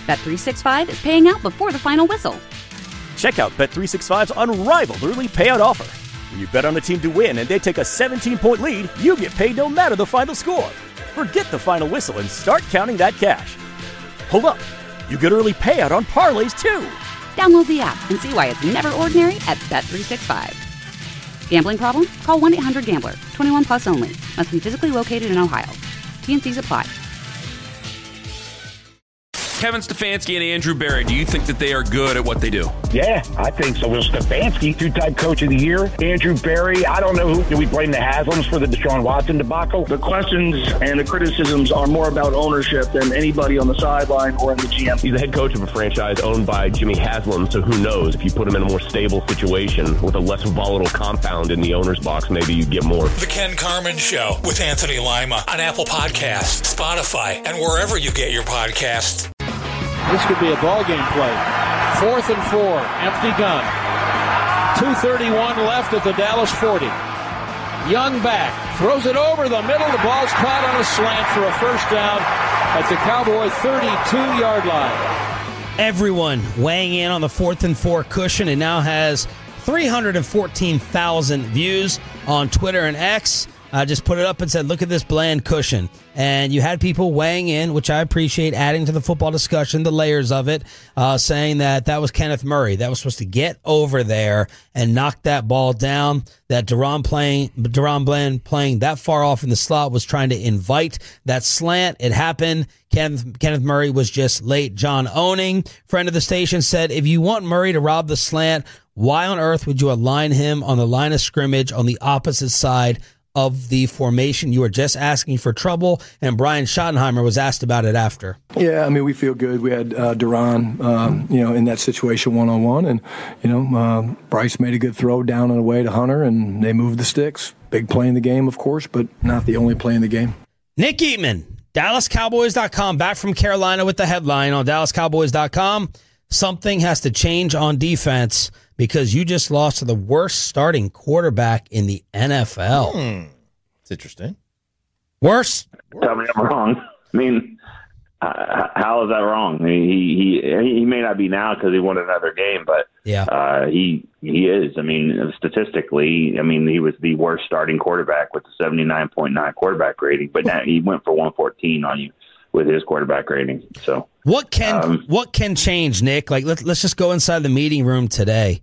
Bet365 is paying out before the final whistle. Check out Bet365's unrivaled early payout offer. When you bet on a team to win and they take a 17-point lead, you get paid no matter the final score. Forget the final whistle and start counting that cash. Hold up. You get early payout on parlays, too. Download the app and see why it's never ordinary at Bet365. Gambling problem? Call 1-800-GAMBLER. 21 plus only. Must be physically located in Ohio. T&Cs apply. Kevin Stefanski and Andrew Berry, do you think that they are good at what they do? Yeah, I think so. Well, Stefanski, two-time coach of the year. Andrew Berry, I don't know who. Do we blame the Haslams for the Deshaun Watson debacle? The questions and the criticisms are more about ownership than anybody on the sideline or in the GM. He's the head coach of a franchise owned by Jimmy Haslam, so who knows? If you put him in a more stable situation with a less volatile compound in the owner's box, maybe you get more. The Ken Carman Show with Anthony Lima on Apple Podcasts, Spotify, and wherever you get your podcasts. This could be a ball game play. 4th and 4, empty gun. 2:31 left at the Dallas 40. Young back, throws it over the middle. The ball's caught on a slant for a first down at the Cowboy 32-yard line. Everyone weighing in on the 4th and 4 cushion. It now has 314,000 views on Twitter and X. I just put it up and said, look at this bland cushion. And you had people weighing in, which I appreciate, adding to the football discussion, the layers of it, saying that was Kenneth Murray. That was supposed to get over there and knock that ball down. That DaRon Bland playing that far off in the slot was trying to invite that slant. It happened. Kenneth Murray was just late. John Owning, friend of the station, said, if you want Murray to rob the slant, why on earth would you align him on the line of scrimmage on the opposite side of the formation? You were just asking for trouble, and Brian Schottenheimer was asked about it after. Yeah, I mean, we feel good. We had DaRon, in that situation one-on-one, and, Bryce made a good throw down and away to Hunter, and they moved the sticks. Big play in the game, of course, but not the only play in the game. Nick Eatman, DallasCowboys.com, back from Carolina with the headline on DallasCowboys.com. Something has to change on defense because you just lost to the worst starting quarterback in the NFL. It's interesting. Worse? Tell me I'm wrong. I mean, how is that wrong? I mean, he may not be now because he won another game, but yeah, he is. I mean, statistically, I mean, he was the worst starting quarterback with a 79.9 quarterback rating, but now he went for 114 on you with his quarterback rating. So what can change, Nick? Like let's just go inside the meeting room today.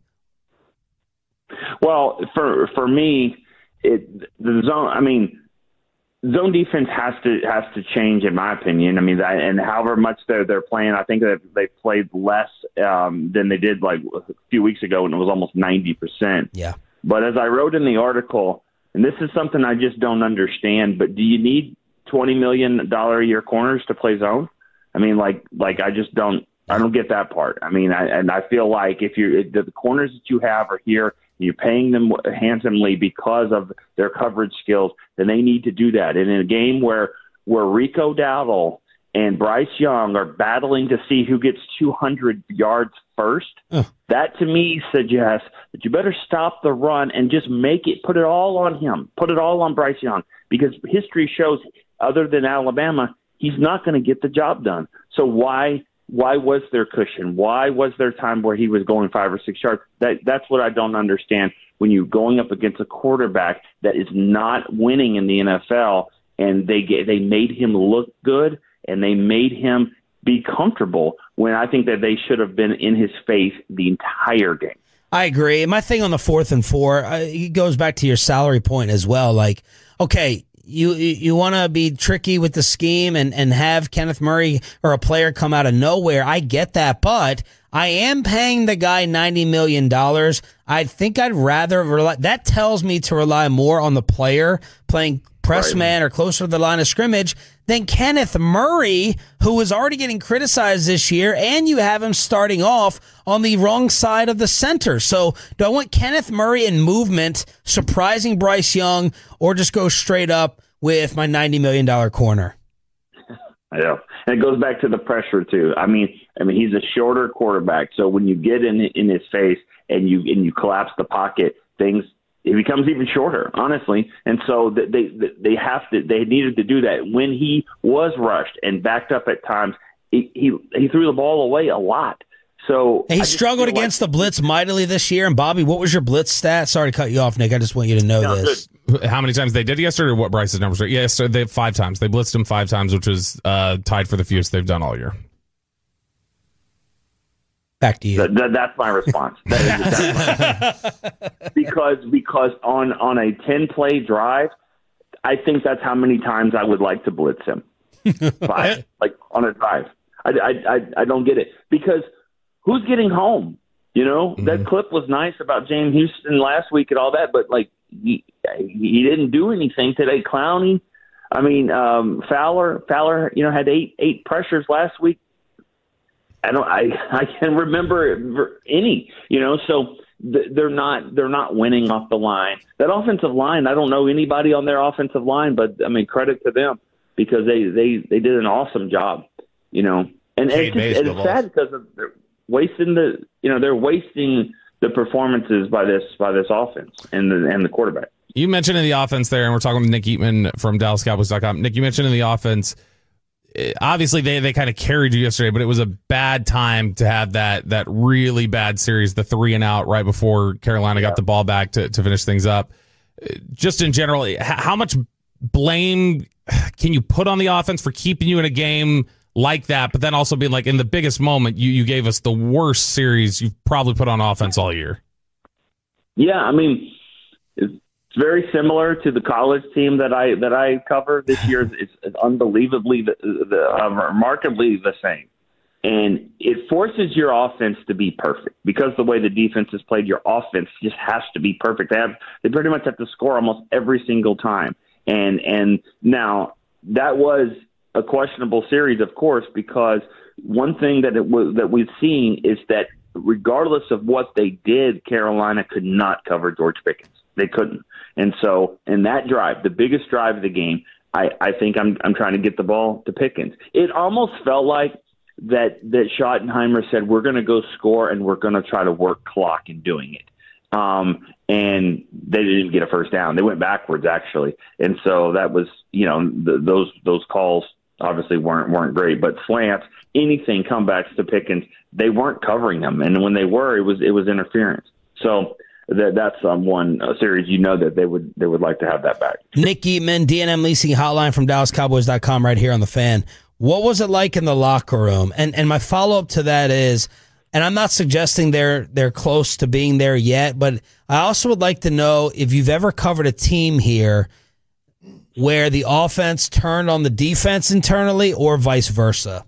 Well, for me, the zone. I mean, zone defense has to change, in my opinion. I mean, and however much they're playing, I think that they played less than they did like a few weeks ago, and it was almost 90%. Yeah. But as I wrote in the article, and this is something I just don't understand, but do you need $20 million a year corners to play zone? I mean, like I just don't get that part. I mean, I feel like if the corners that you have are here, you're paying them handsomely because of their coverage skills, then they need to do that. And in a game where Rico Dowdle and Bryce Young are battling to see who gets 200 yards first, that to me suggests that you better stop the run and just put it all on him, put it all on Bryce Young, because history shows, other than Alabama, he's not going to get the job done. So why was there cushion? Why was there time where he was going 5 or 6 yards? That's what I don't understand when you're going up against a quarterback that is not winning in the NFL, and they made him look good and they made him be comfortable when I think that they should have been in his face the entire game. I agree. My thing on the 4th and 4, it goes back to your salary point as well. Like, okay, you want to be tricky with the scheme and have Kenneth Murray or a player come out of nowhere. I get that, but I am paying the guy $90 million. I think I'd rather rely. That tells me to rely more on the player playing press man or closer to the line of scrimmage than Kenneth Murray, who is already getting criticized this year, and you have him starting off on the wrong side of the center. So do I want Kenneth Murray in movement, surprising Bryce Young, or just go straight up with my $90 million corner? I know. And it goes back to the pressure too. I mean, he's a shorter quarterback, so when you get in his face and you collapse the pocket, it becomes even shorter, honestly. And so they needed to do that when he was rushed and backed up at times. he threw the ball away a lot. So he struggled against the blitz mightily this year. And Bobby, what was your blitz stat? Sorry to cut you off, Nick. I just want you to know this. How many times they did yesterday, or what Bryce's numbers are? Yes, so they 5 times. They blitzed him 5 times, which was tied for the fewest they've done all year. Back to you. That's my response. Because on a 10-play drive, I think that's how many times I would like to blitz him. 5, like on a drive. I don't get it, because who's getting home? You know, that clip was nice about James Houston last week and all that, but like he didn't do anything today. Clowney, I mean, Fowler, you know, had eight pressures last week. I can remember any, you know, so they're not winning off the line. That offensive line, I don't know anybody on their offensive line, but I mean, credit to them, because they did an awesome job, you know. And it's sad because they're wasting they're wasting the performances by this offense and the quarterback. You mentioned in the offense there, and we're talking with Nick Eatman from DallasCowboys.com. Nick, you mentioned in the offense, obviously they kind of carried you yesterday, but it was a bad time to have that really bad series, the 3-and-out right before Carolina got the ball back to finish things up. Just in general, how much blame can you put on the offense for keeping you in a game like that, but then also being like, in the biggest moment, you gave us the worst series you've probably put on offense all year? Yeah, I mean, it's very similar to the college team that I cover this year. It's unbelievably, remarkably the same. And it forces your offense to be perfect, because the way the defense is played, your offense just has to be perfect. They pretty much have to score almost every single time. And now that was a questionable series, of course, because one thing that we've seen is that regardless of what they did, Carolina could not cover George Pickens. They couldn't. And so in that drive, the biggest drive of the game, I think I'm trying to get the ball to Pickens. It almost felt like that Schottenheimer said, we're going to go score and we're going to try to work clock in doing it. And they didn't get a first down. They went backwards, actually. And so that was, you know, those calls obviously weren't great, but slants, anything, comebacks to Pickens, they weren't covering them. And when they were, it was interference. So that's one series, you know, that they would like to have that back. Nick Eatman, D&M Leasing Hotline from DallasCowboys.com right here on The Fan. What was it like in the locker room? And my follow-up to that is, and I'm not suggesting they're close to being there yet, but I also would like to know if you've ever covered a team here where the offense turned on the defense internally, or vice versa.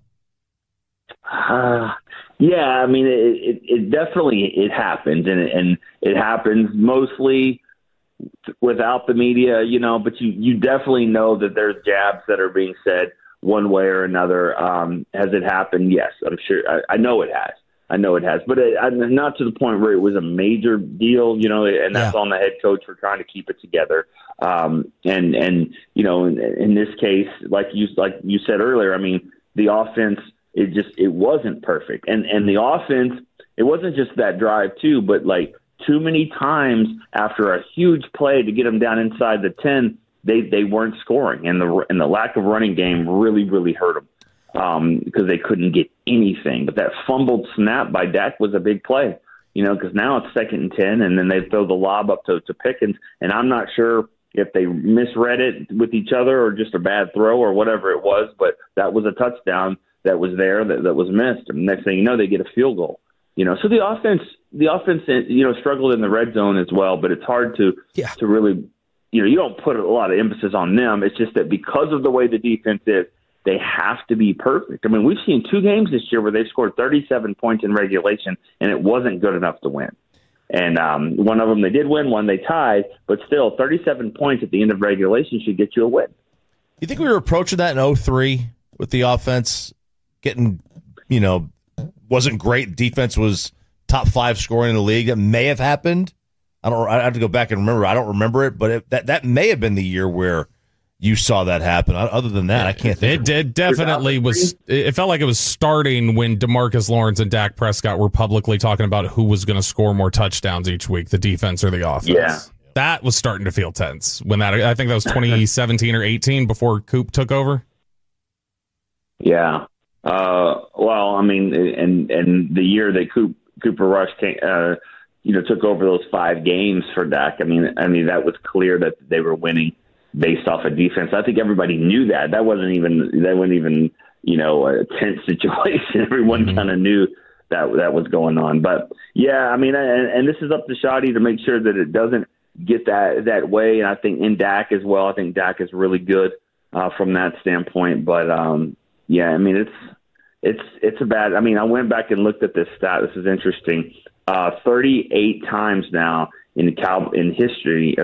Yeah, I mean, it definitely happens, and it happens mostly without the media, you know. But you definitely know that there's jabs that are being said one way or another. Has it happened? Yes, I'm sure. I know it has. But not to the point where it was a major deal, you know, and that's on the head coach for trying to keep it together. And you know, in this case, like you said earlier, I mean, the offense, it wasn't perfect. And the offense, it wasn't just that drive too, but like too many times after a huge play to get them down inside the 10, they weren't scoring. And the lack of running game really, really hurt them. Because they couldn't get anything. But that fumbled snap by Dak was a big play, you know, because now it's 2nd and 10, and then they throw the lob up to Pickens, and I'm not sure if they misread it with each other or just a bad throw or whatever it was, but that was a touchdown that was there that was missed. And next thing you know, they get a field goal. You know, so the offense, you know, struggled in the red zone as well, but it's hard to really, you know, you don't put a lot of emphasis on them. It's just that because of the way the defense is, they have to be perfect. I mean, we've seen 2 games this year where they've scored 37 points in regulation, and it wasn't good enough to win. And one of them they did win, one they tied, but still 37 points at the end of regulation should get you a win. You think we were approaching that in 2003 with the offense getting, you know, wasn't great. Defense was top 5 scoring in the league. That may have happened. I have to go back and remember. I don't remember it, but that may have been the year where you saw that happen. Other than that, I can't think. It definitely was. It felt like it was starting when DeMarcus Lawrence and Dak Prescott were publicly talking about who was going to score more touchdowns each week, the defense or the offense. Yeah. That was starting to feel tense when I think that was 2017 or 18 before Coop took over. Yeah. Well, I mean, and the year that Cooper Rush came, took over those 5 games for Dak. I mean, that was clear that they were winning based off of defense. I think everybody knew that. That wasn't even a tense situation. Everyone kind of knew that was going on. But yeah, I mean, and this is up to Shotty to make sure that it doesn't get that way. And I think in Dak as well. I think Dak is really good from that standpoint. But yeah, I mean, it's a bad. I mean, I went back and looked at this stat. This is interesting. 38 times now in Cowboys history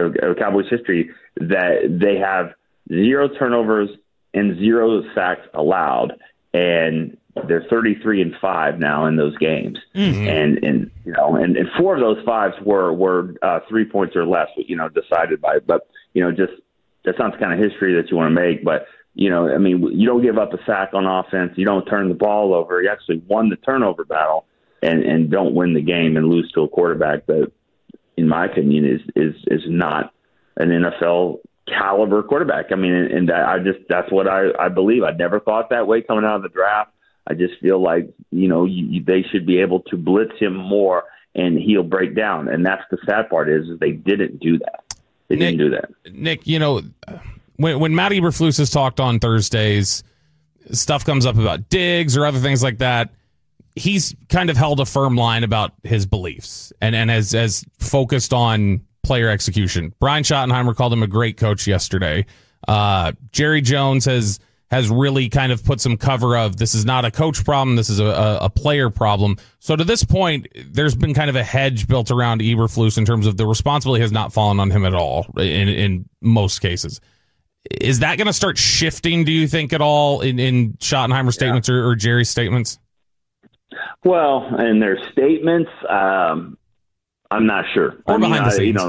that they have 0 turnovers and 0 sacks allowed, and they're 33-5 now in those games. Mm-hmm. And 4 of those 5s were 3 points or less, decided by. But just that sounds kind of history that you want to make. But you don't give up a sack on offense. You don't turn the ball over. You actually won the turnover battle. And don't win the game and lose to a quarterback that, in my opinion, is not an NFL caliber quarterback. I mean, and that's what I believe. I never thought that way coming out of the draft. I just feel like they should be able to blitz him more and he'll break down. And that's the sad part is they didn't do that. They didn't do that. Nick, when Matt Eberflus has talked on Thursdays, stuff comes up about Diggs or other things like that. He's kind of held a firm line about his beliefs and has focused on player execution. Brian Schottenheimer called him a great coach yesterday. Jerry Jones has really kind of put some cover of this is not a coach problem. This is a player problem. So to this point, there's been kind of a hedge built around Eberflus in terms of the responsibility has not fallen on him at all in most cases. Is that going to start shifting, do you think, at all in Schottenheimer's statements or Jerry's statements? Well, in their statements, I'm not sure. Or behind the scenes.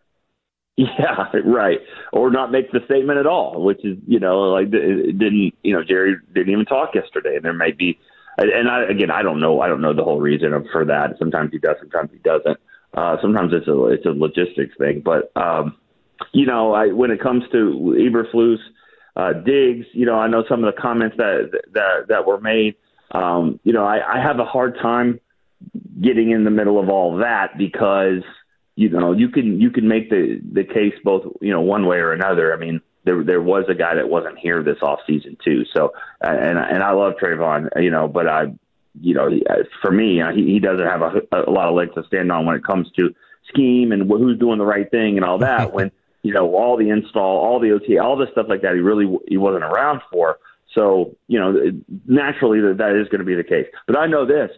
Yeah, right. Or not make the statement at all, which is, it didn't, Jerry didn't even talk yesterday. And there might be, and I don't know the whole reason for that. Sometimes he does, sometimes he doesn't. Sometimes it's a logistics thing. But, when it comes to Eberflus, Diggs, I know some of the comments that were made. I have a hard time getting in the middle of all that because, you can make the case both, one way or another. I mean, there was a guy that wasn't here this offseason too. So, and I love Trayvon, but for me, he doesn't have a lot of legs to stand on when it comes to scheme and who's doing the right thing and all that. When, all the install, all the OT, all the stuff like that, he wasn't around for. So, naturally that is going to be the case. But I know this,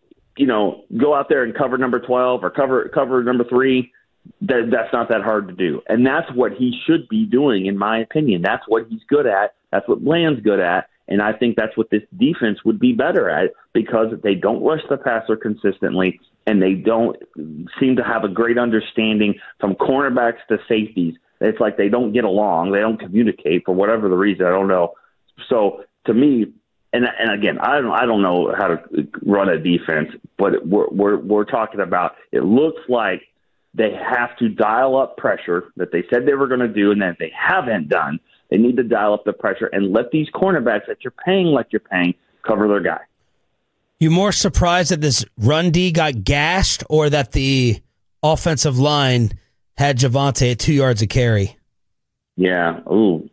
go out there and cover number 12 or cover number 3. That's not that hard to do. And that's what he should be doing, in my opinion. That's what he's good at. That's what Bland's good at. And I think that's what this defense would be better at because they don't rush the passer consistently and they don't seem to have a great understanding from cornerbacks to safeties. It's like they don't get along. They don't communicate for whatever the reason. I don't know. So to me, and again, I don't know how to run a defense, but we're talking about it looks like they have to dial up pressure that they said they were going to do and that they haven't done. They need to dial up the pressure and let these cornerbacks that you're paying like you're paying cover their guy. You more surprised that this run D got gashed or that the offensive line had Javonte at 2 yards a carry? Yeah. Ooh.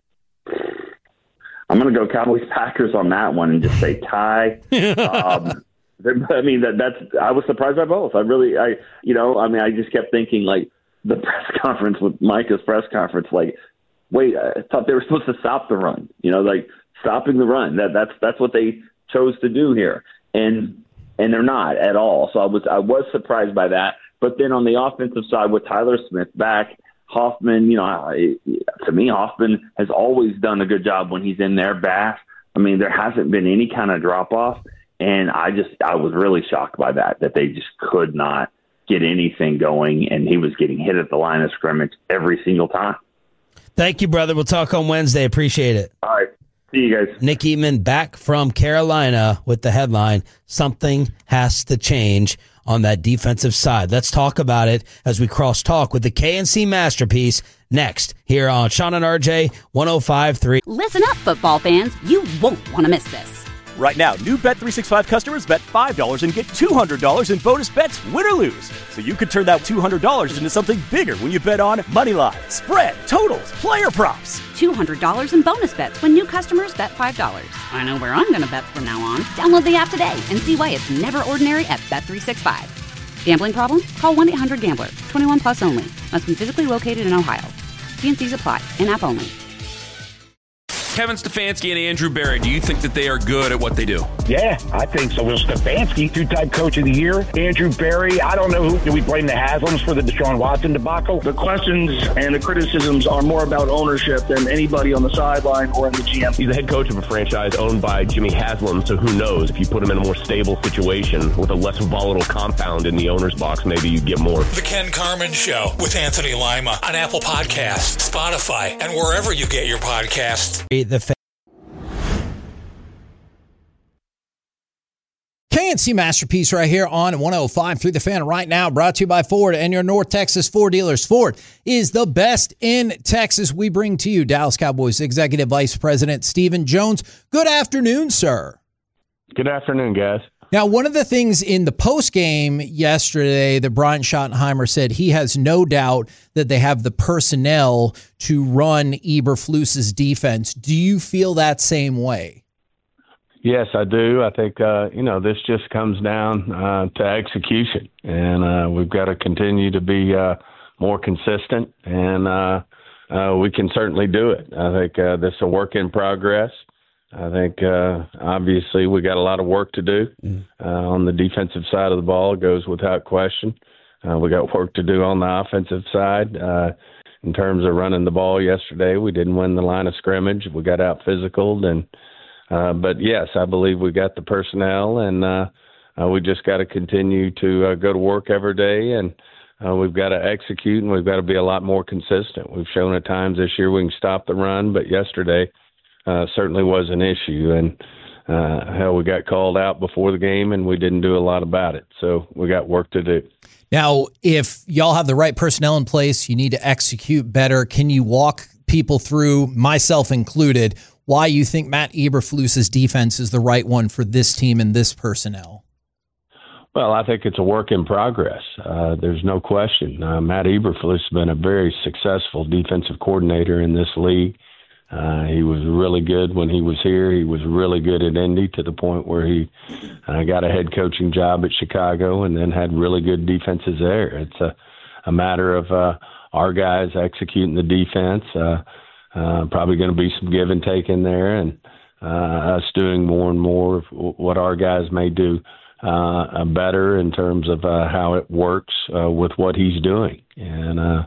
I'm going to go Cowboys-Packers on that one and just say tie. I mean, I was surprised by both. I just kept thinking, like, the press conference with Micah's press conference, like, wait, I thought they were supposed to stop the run, like stopping the run. That's what they chose to do here. And they're not at all. So I was surprised by that. But then on the offensive side with Tyler Smith back, Hoffman, to me, Hoffman has always done a good job when he's in there. Bass, I mean, there hasn't been any kind of drop off. And I was really shocked by that they just could not get anything going. And he was getting hit at the line of scrimmage every single time. Thank you, brother. We'll talk on Wednesday. Appreciate it. All right. See you guys. Nick Eatman back from Carolina with the headline, "Something has to change on that defensive side." Let's talk about it as we cross-talk with the KNC Masterpiece next here on Sean and RJ 105.3. Listen up, football fans. You won't want to miss this. Right now, new Bet365 customers bet $5 and get $200 in bonus bets, win or lose. So you could turn that $200 into something bigger when you bet on money line, spread, totals, player props. $200 in bonus bets when new customers bet $5. I know where I'm going to bet from now on. Download the app today and see why it's never ordinary at Bet365. Gambling problem? Call 1-800-GAMBLER. 21 plus only. Must be physically located in Ohio. T&Cs apply. In-app only. Kevin Stefanski and Andrew Berry, do you think that they are good at what they do? Yeah, I think so. Will Stefanski, two-time coach of the year. Andrew Berry, I don't know who. Do we blame the Haslams for the Deshaun Watson debacle? The questions and the criticisms are more about ownership than anybody on the sideline or in the GM. He's the head coach of a franchise owned by Jimmy Haslam, so who knows? If you put him in a more stable situation with a less volatile compound in the owner's box, maybe you'd get more. The Ken Carman Show with Anthony Lima on Apple Podcasts, Spotify, and wherever you get your podcasts. KNC Masterpiece right here on 105 through the Fan right now, brought to you by Ford and your North Texas Ford dealers. Ford is the best in Texas. We bring to you Dallas Cowboys Executive Vice President Stephen Jones. Good afternoon, sir. Good afternoon, guys. Now, one of the things in the postgame yesterday that Brian Schottenheimer said he has no doubt that they have the personnel to run Eberflus's defense. Do you feel that same way? Yes, I do. I think, this just comes down to execution, and we've got to continue to be more consistent, and we can certainly do it. I think this is a work in progress. I think, obviously, we got a lot of work to do on the defensive side of the ball. It goes without question. We got work to do on the offensive side. In terms of running the ball yesterday, we didn't win the line of scrimmage. We got out physicaled, but yes, I believe we got the personnel, and we just got to continue to go to work every day, and we've got to execute, and we've got to be a lot more consistent. We've shown at times this year we can stop the run, but yesterday certainly was an issue, and we got called out before the game, and we didn't do a lot about it. So we got work to do. Now, if y'all have the right personnel in place, you need to execute better. Can you walk people through, myself included, why you think Matt Eberflus's defense is the right one for this team and this personnel? Well, I think it's a work in progress. There's no question. Matt Eberflus has been a very successful defensive coordinator in this league. He was really good when he was here. He was really good at Indy to the point where he got a head coaching job at Chicago and then had really good defenses there. It's a matter of our guys executing the defense. Probably going to be some give and take in there, and us doing more and more of what our guys may do better in terms of how it works with what he's doing. And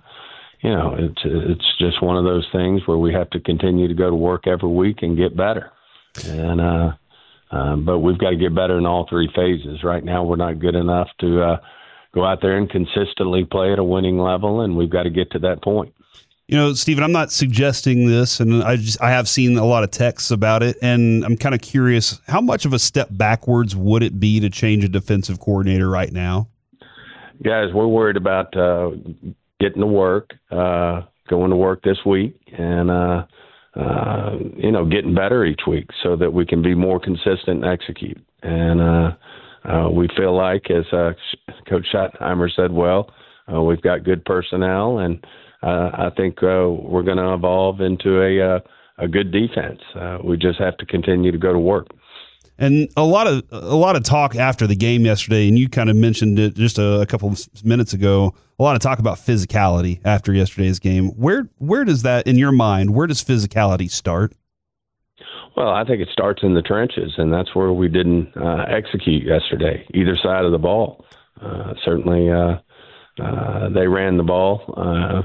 it's just one of those things where we have to continue to go to work every week and get better. And but we've got to get better in all three phases. Right now, we're not good enough to go out there and consistently play at a winning level, and we've got to get to that point. You know, Stephen, I'm not suggesting this, and I have seen a lot of texts about it, and I'm kind of curious, how much of a step backwards would it be to change a defensive coordinator right now? Guys, we're worried about getting to work, going to work this week, and getting better each week so that we can be more consistent and execute. And we feel like, as Coach Schottenheimer said, we've got good personnel, and I think we're going to evolve into a good defense. We just have to continue to go to work. And a lot of talk after the game yesterday, and you kind of mentioned it just a couple of minutes ago. A lot of talk about physicality after yesterday's game. Where does that, in your mind, where does physicality start? Well, I think it starts in the trenches, and that's where we didn't execute yesterday, either side of the ball. Certainly, they ran the ball,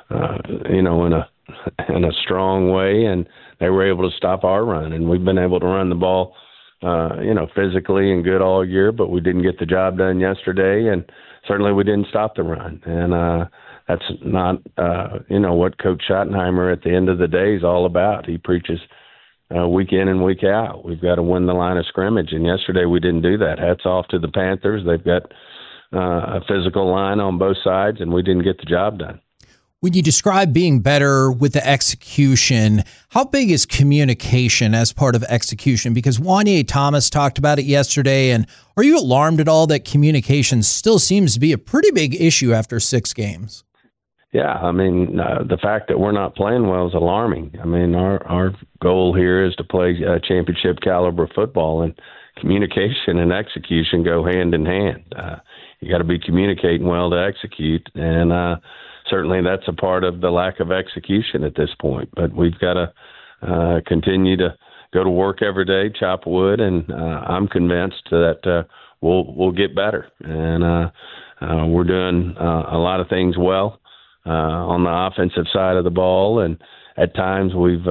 in a strong way, and they were able to stop our run. And we've been able to run the ball, physically and good all year, but we didn't get the job done yesterday, and certainly we didn't stop the run. And that's not, what Coach Schottenheimer at the end of the day is all about. He preaches week in and week out. We've got to win the line of scrimmage, and yesterday we didn't do that. Hats off to the Panthers. They've got a physical line on both sides, and we didn't get the job done. When you describe being better with the execution, how big is communication as part of execution? Because Wanye Thomas talked about it yesterday, and are you alarmed at all that communication still seems to be a pretty big issue after 6 games? Yeah, I mean, the fact that we're not playing well is alarming. I mean, our goal here is to play championship caliber football, and communication and execution go hand in hand. You got to be communicating well to execute, and certainly that's a part of the lack of execution at this point. But we've got to continue to go to work every day, chop wood, and I'm convinced that we'll get better. And we're doing a lot of things well on the offensive side of the ball, and at times we've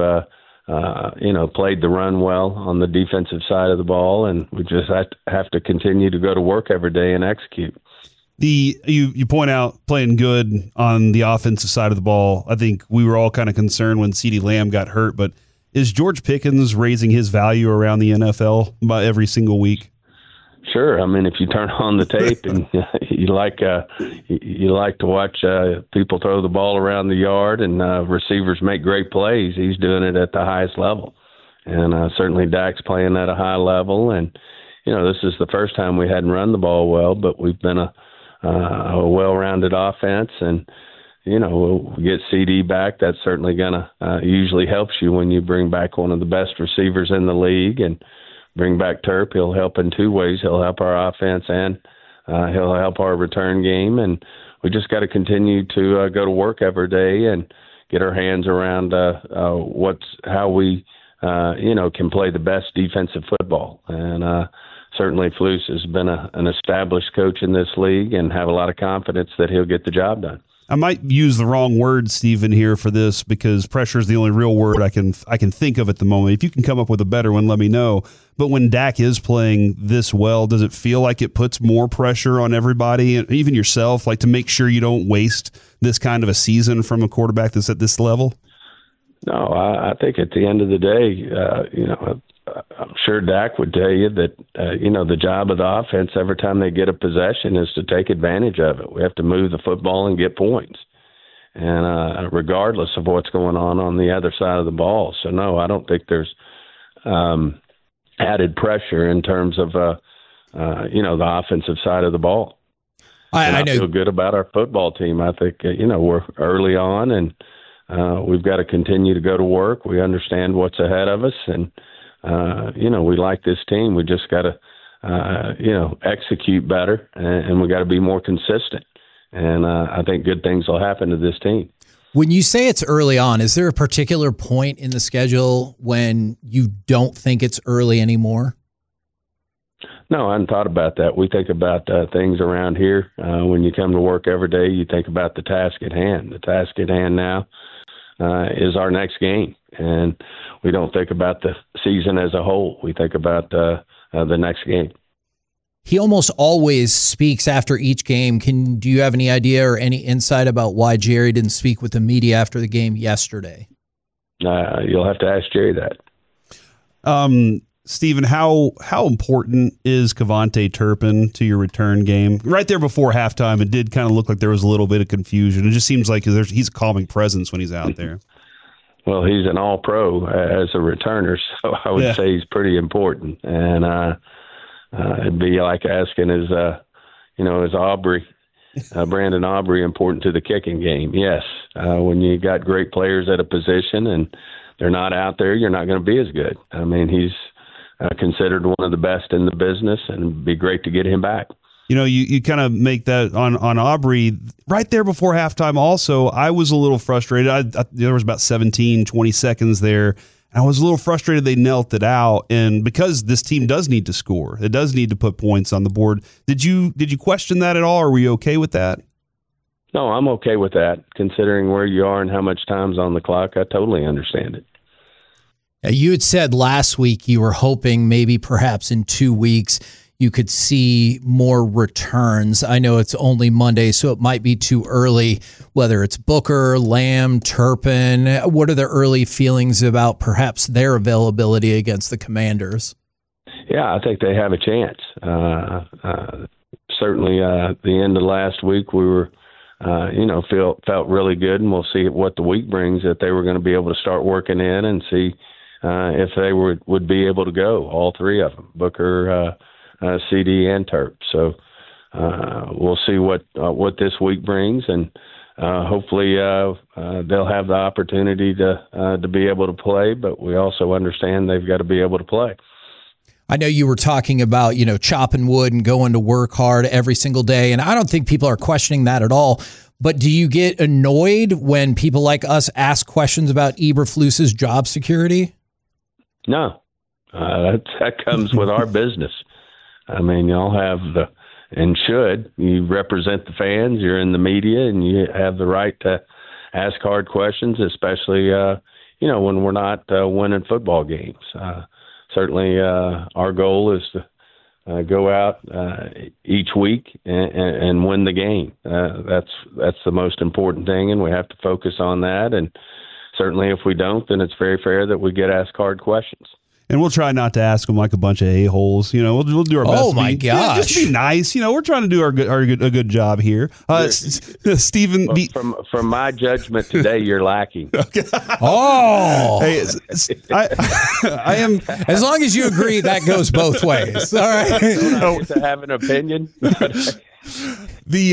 played the run well on the defensive side of the ball, and we just have to continue to go to work every day and execute. You point out playing good on the offensive side of the ball. I think we were all kind of concerned when CeeDee Lamb got hurt, but is George Pickens raising his value around the NFL by every single week? Sure. I mean, if you turn on the tape and you like to watch people throw the ball around the yard and receivers make great plays, he's doing it at the highest level. And certainly Dak's playing at a high level. And, this is the first time we hadn't run the ball well, but we've been a well-rounded offense. And, we'll get CD back. That's certainly going to usually helps you when you bring back one of the best receivers in the league. And bring back Terp. He'll help in 2 ways. He'll help our offense and he'll help our return game. And we just got to continue to go to work every day and get our hands around how we can play the best defensive football. And certainly Flus has been an established coach in this league and have a lot of confidence that he'll get the job done. I might use the wrong word, Stephen, here for this because pressure is the only real word I can think of at the moment. If you can come up with a better one, let me know. But when Dak is playing this well, does it feel like it puts more pressure on everybody, even yourself, like to make sure you don't waste this kind of a season from a quarterback that's at this level? No, I think at the end of the day, I'm sure Dak would tell you that, the job of the offense every time they get a possession is to take advantage of it. We have to move the football and get points, and regardless of what's going on the other side of the ball. So, no, I don't think there's added pressure in terms of, the offensive side of the ball. I feel good about our football team. I think, we're early on, and we've got to continue to go to work. We understand what's ahead of us, and we like this team. We just got to, execute better, and we got to be more consistent. And I think good things will happen to this team. When you say it's early on, is there a particular point in the schedule when you don't think it's early anymore? No, I hadn't thought about that. We think about things around here. When you come to work every day, you think about the task at hand. The task at hand now is our next game. And we don't think about the season as a whole. We think about the next game. He almost always speaks after each game. Do you have any idea or any insight about why Jerry didn't speak with the media after the game yesterday? You'll have to ask Jerry that. Stephen, how important is KaVontae Turpin to your return game? Right there before halftime, it did kind of look like there was a little bit of confusion. It just seems like he's a calming presence when he's out there. Well, he's an all-pro as a returner, so I would say he's pretty important. And it'd be like asking, is Aubrey, Brandon Aubrey, important to the kicking game? Yes. When you got great players at a position and they're not out there, you're not going to be as good. I mean, he's considered one of the best in the business, and it'd be great to get him back. You kind of make that on Aubrey right there before halftime. Also, I was a little frustrated. There was about 17, 20 seconds there. I was a little frustrated they knelt it out. And because this team does need to score, it does need to put points on the board. Did you question that at all? Or were you okay with that? No, I'm okay with that. Considering where you are and how much time's on the clock, I totally understand it. You had said last week you were hoping maybe perhaps in 2 weeks you could see more returns. I know it's only Monday, so it might be too early, whether it's Booker, Lamb, Turpin. What are the early feelings about perhaps their availability against the Commanders? Yeah, I think they have a chance. Certainly, the end of last week, we were felt really good, and we'll see what the week brings, that they were going to be able to start working in and see if they would be able to go, all three of them, Booker, CD, and Turp. So we'll see what this week brings, and hopefully they'll have the opportunity to be able to play, but we also understand they've got to be able to play. I know you were talking about, chopping wood and going to work hard every single day, and I don't think people are questioning that at all. But do you get annoyed when people like us ask questions about Eberflus's job security? No, that comes with our business. I mean, y'all have you represent the fans, you're in the media, and you have the right to ask hard questions, especially, when we're not winning football games. Certainly, our goal is to go out each week and win the game. That's the most important thing, and we have to focus on that. And certainly, if we don't, then it's very fair that we get asked hard questions. And we'll try not to ask them like a bunch of a-holes. We'll do our best. Oh, my gosh. Just be nice. We're trying to do a good job here. Stephen. From my judgment today, you're lacking. Okay. Oh. Hey, I am. As long as you agree, that goes both ways. All right. I don't get to have an opinion. We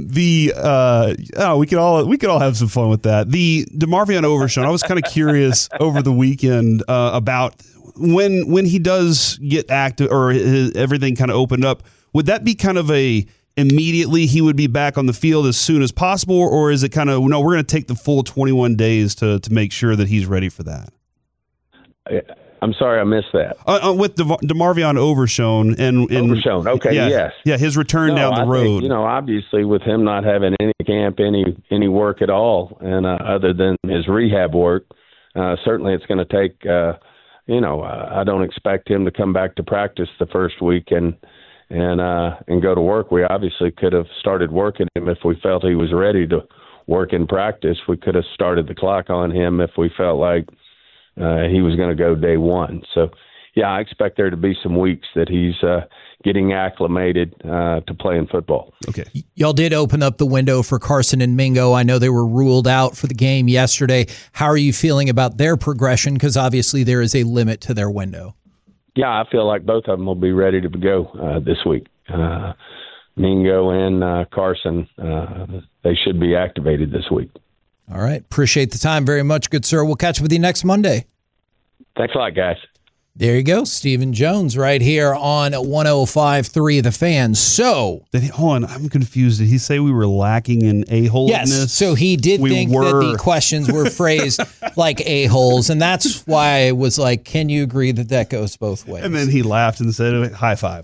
could all have some fun with that. The DeMarvion Overshown, I was kind of curious over the weekend about when he does get active or everything kind of opened up, would that be kind of immediately he would be back on the field as soon as possible, or is it kind of, no, we're going to take the full 21 days to make sure that he's ready for that? I'm sorry, I missed that. With DeMarvion Overshown and Overshown, okay, yes. Yeah, his return down the road. Think, obviously with him not having any camp, any work at all, and other than his rehab work, certainly it's going to take, I don't expect him to come back to practice the first week and go to work. We obviously could have started working him if we felt he was ready to work in practice. We could have started the clock on him if we felt like he was going to go day one. So, yeah, I expect there to be some weeks that he's getting acclimated to playing football. Okay. Y'all did open up the window for Carson and Mingo. I know they were ruled out for the game yesterday. How are you feeling about their progression? Because obviously there is a limit to their window. Yeah, I feel like both of them will be ready to go this week. Mingo and Carson, they should be activated this week. All right. Appreciate the time very much, good sir. We'll catch up with you next Monday. Thanks a lot, guys. There you go. Stephen Jones right here on 105.3 The Fan. So, hold on, I'm confused. Did he say we were lacking in a-holeness? Yes. So he did think that the questions were phrased like a-holes, and that's why I was like, can you agree that goes both ways? And then he laughed and said, high five.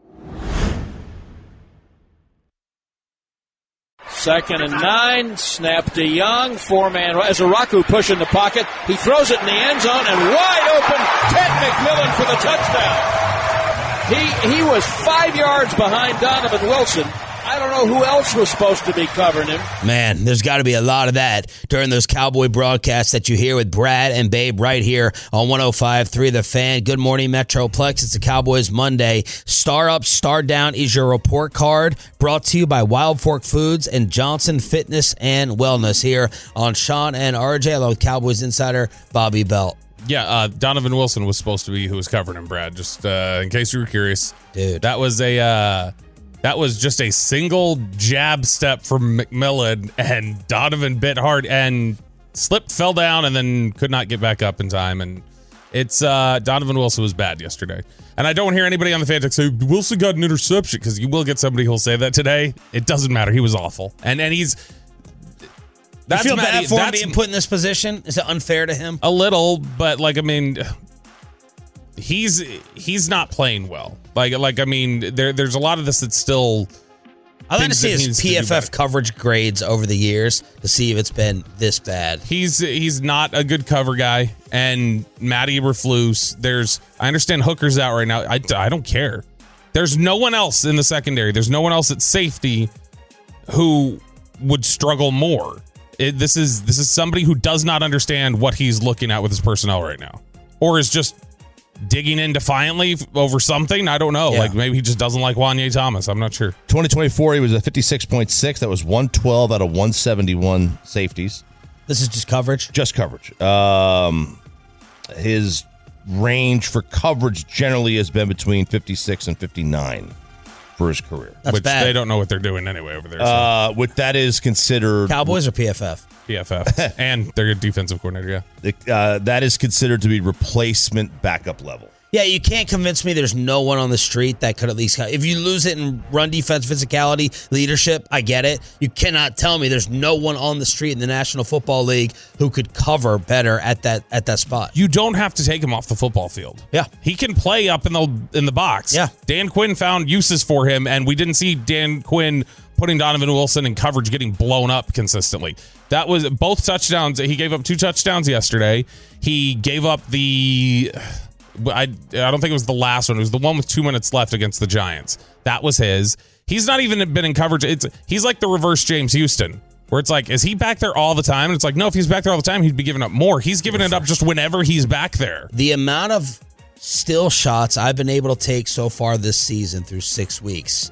Second and 9, snap to Young, four-man, as Araku pushing the pocket, he throws it in the end zone, and wide open, Ted McMillan for the touchdown. He was 5 yards behind Donovan Wilson. I don't know who else was supposed to be covering him. Man, there's got to be a lot of that during those Cowboy broadcasts that you hear with Brad and Babe right here on 105.3 The Fan. Good morning, Metroplex. It's a Cowboys Monday. Star Up, Star Down is your report card, brought to you by Wild Fork Foods and Johnson Fitness and Wellness here on Sean and RJ, along with Cowboys insider Bobby Belt. Yeah, Donovan Wilson was supposed to be who was covering him, Brad, just in case you were curious. Dude. That was just a single jab step from McMillan, and Donovan bit hard and slipped, fell down, and then could not get back up in time. And it's Donovan Wilson was bad yesterday. And I don't hear anybody on the fan text say, Wilson got an interception, because you will get somebody who'll say that today. It doesn't matter. He was awful. And he's... You feel bad for him being put in this position? Is it unfair to him? A little, but he's not playing well. There's a lot of this that's still. I'd like to see his PFF coverage grades over the years to see if it's been this bad. He's not a good cover guy, and Matt Eberflus. I understand Hooker's out right now. I don't care. There's no one else in the secondary. There's no one else at safety who would struggle more. This is somebody who does not understand what he's looking at with his personnel right now, or is just digging in defiantly over something. I don't know. Yeah. Like maybe he just doesn't like Wanye Thomas. I'm not sure. 2024, he was a 56.6. That was 112 out of 171 safeties. This is just coverage? Just coverage. His range for coverage generally has been between 56 and 59 for his career. Which they don't know what they're doing anyway over there. So. What that is considered... Cowboys or PFF? PFF. And they're a defensive coordinator, yeah. That is considered to be replacement backup level. Yeah, you can't convince me there's no one on the street that could at least... If you lose it in run defense, physicality, leadership, I get it. You cannot tell me there's no one on the street in the National Football League who could cover better at that spot. You don't have to take him off the football field. Yeah. He can play up in the box. Yeah. Dan Quinn found uses for him, and we didn't see Dan Quinn putting Donovan Wilson in coverage getting blown up consistently. That was both touchdowns. He gave up 2 touchdowns yesterday. He gave up the... I don't think it was the last one. It was the one with 2 minutes left against the Giants. That was his. He's not even been in coverage. He's like the reverse James Houston, where it's like, is he back there all the time? And it's like, no, if he's back there all the time, he'd be giving up more. He's giving it up just whenever he's back there. The amount of still shots I've been able to take so far this season through 6 weeks,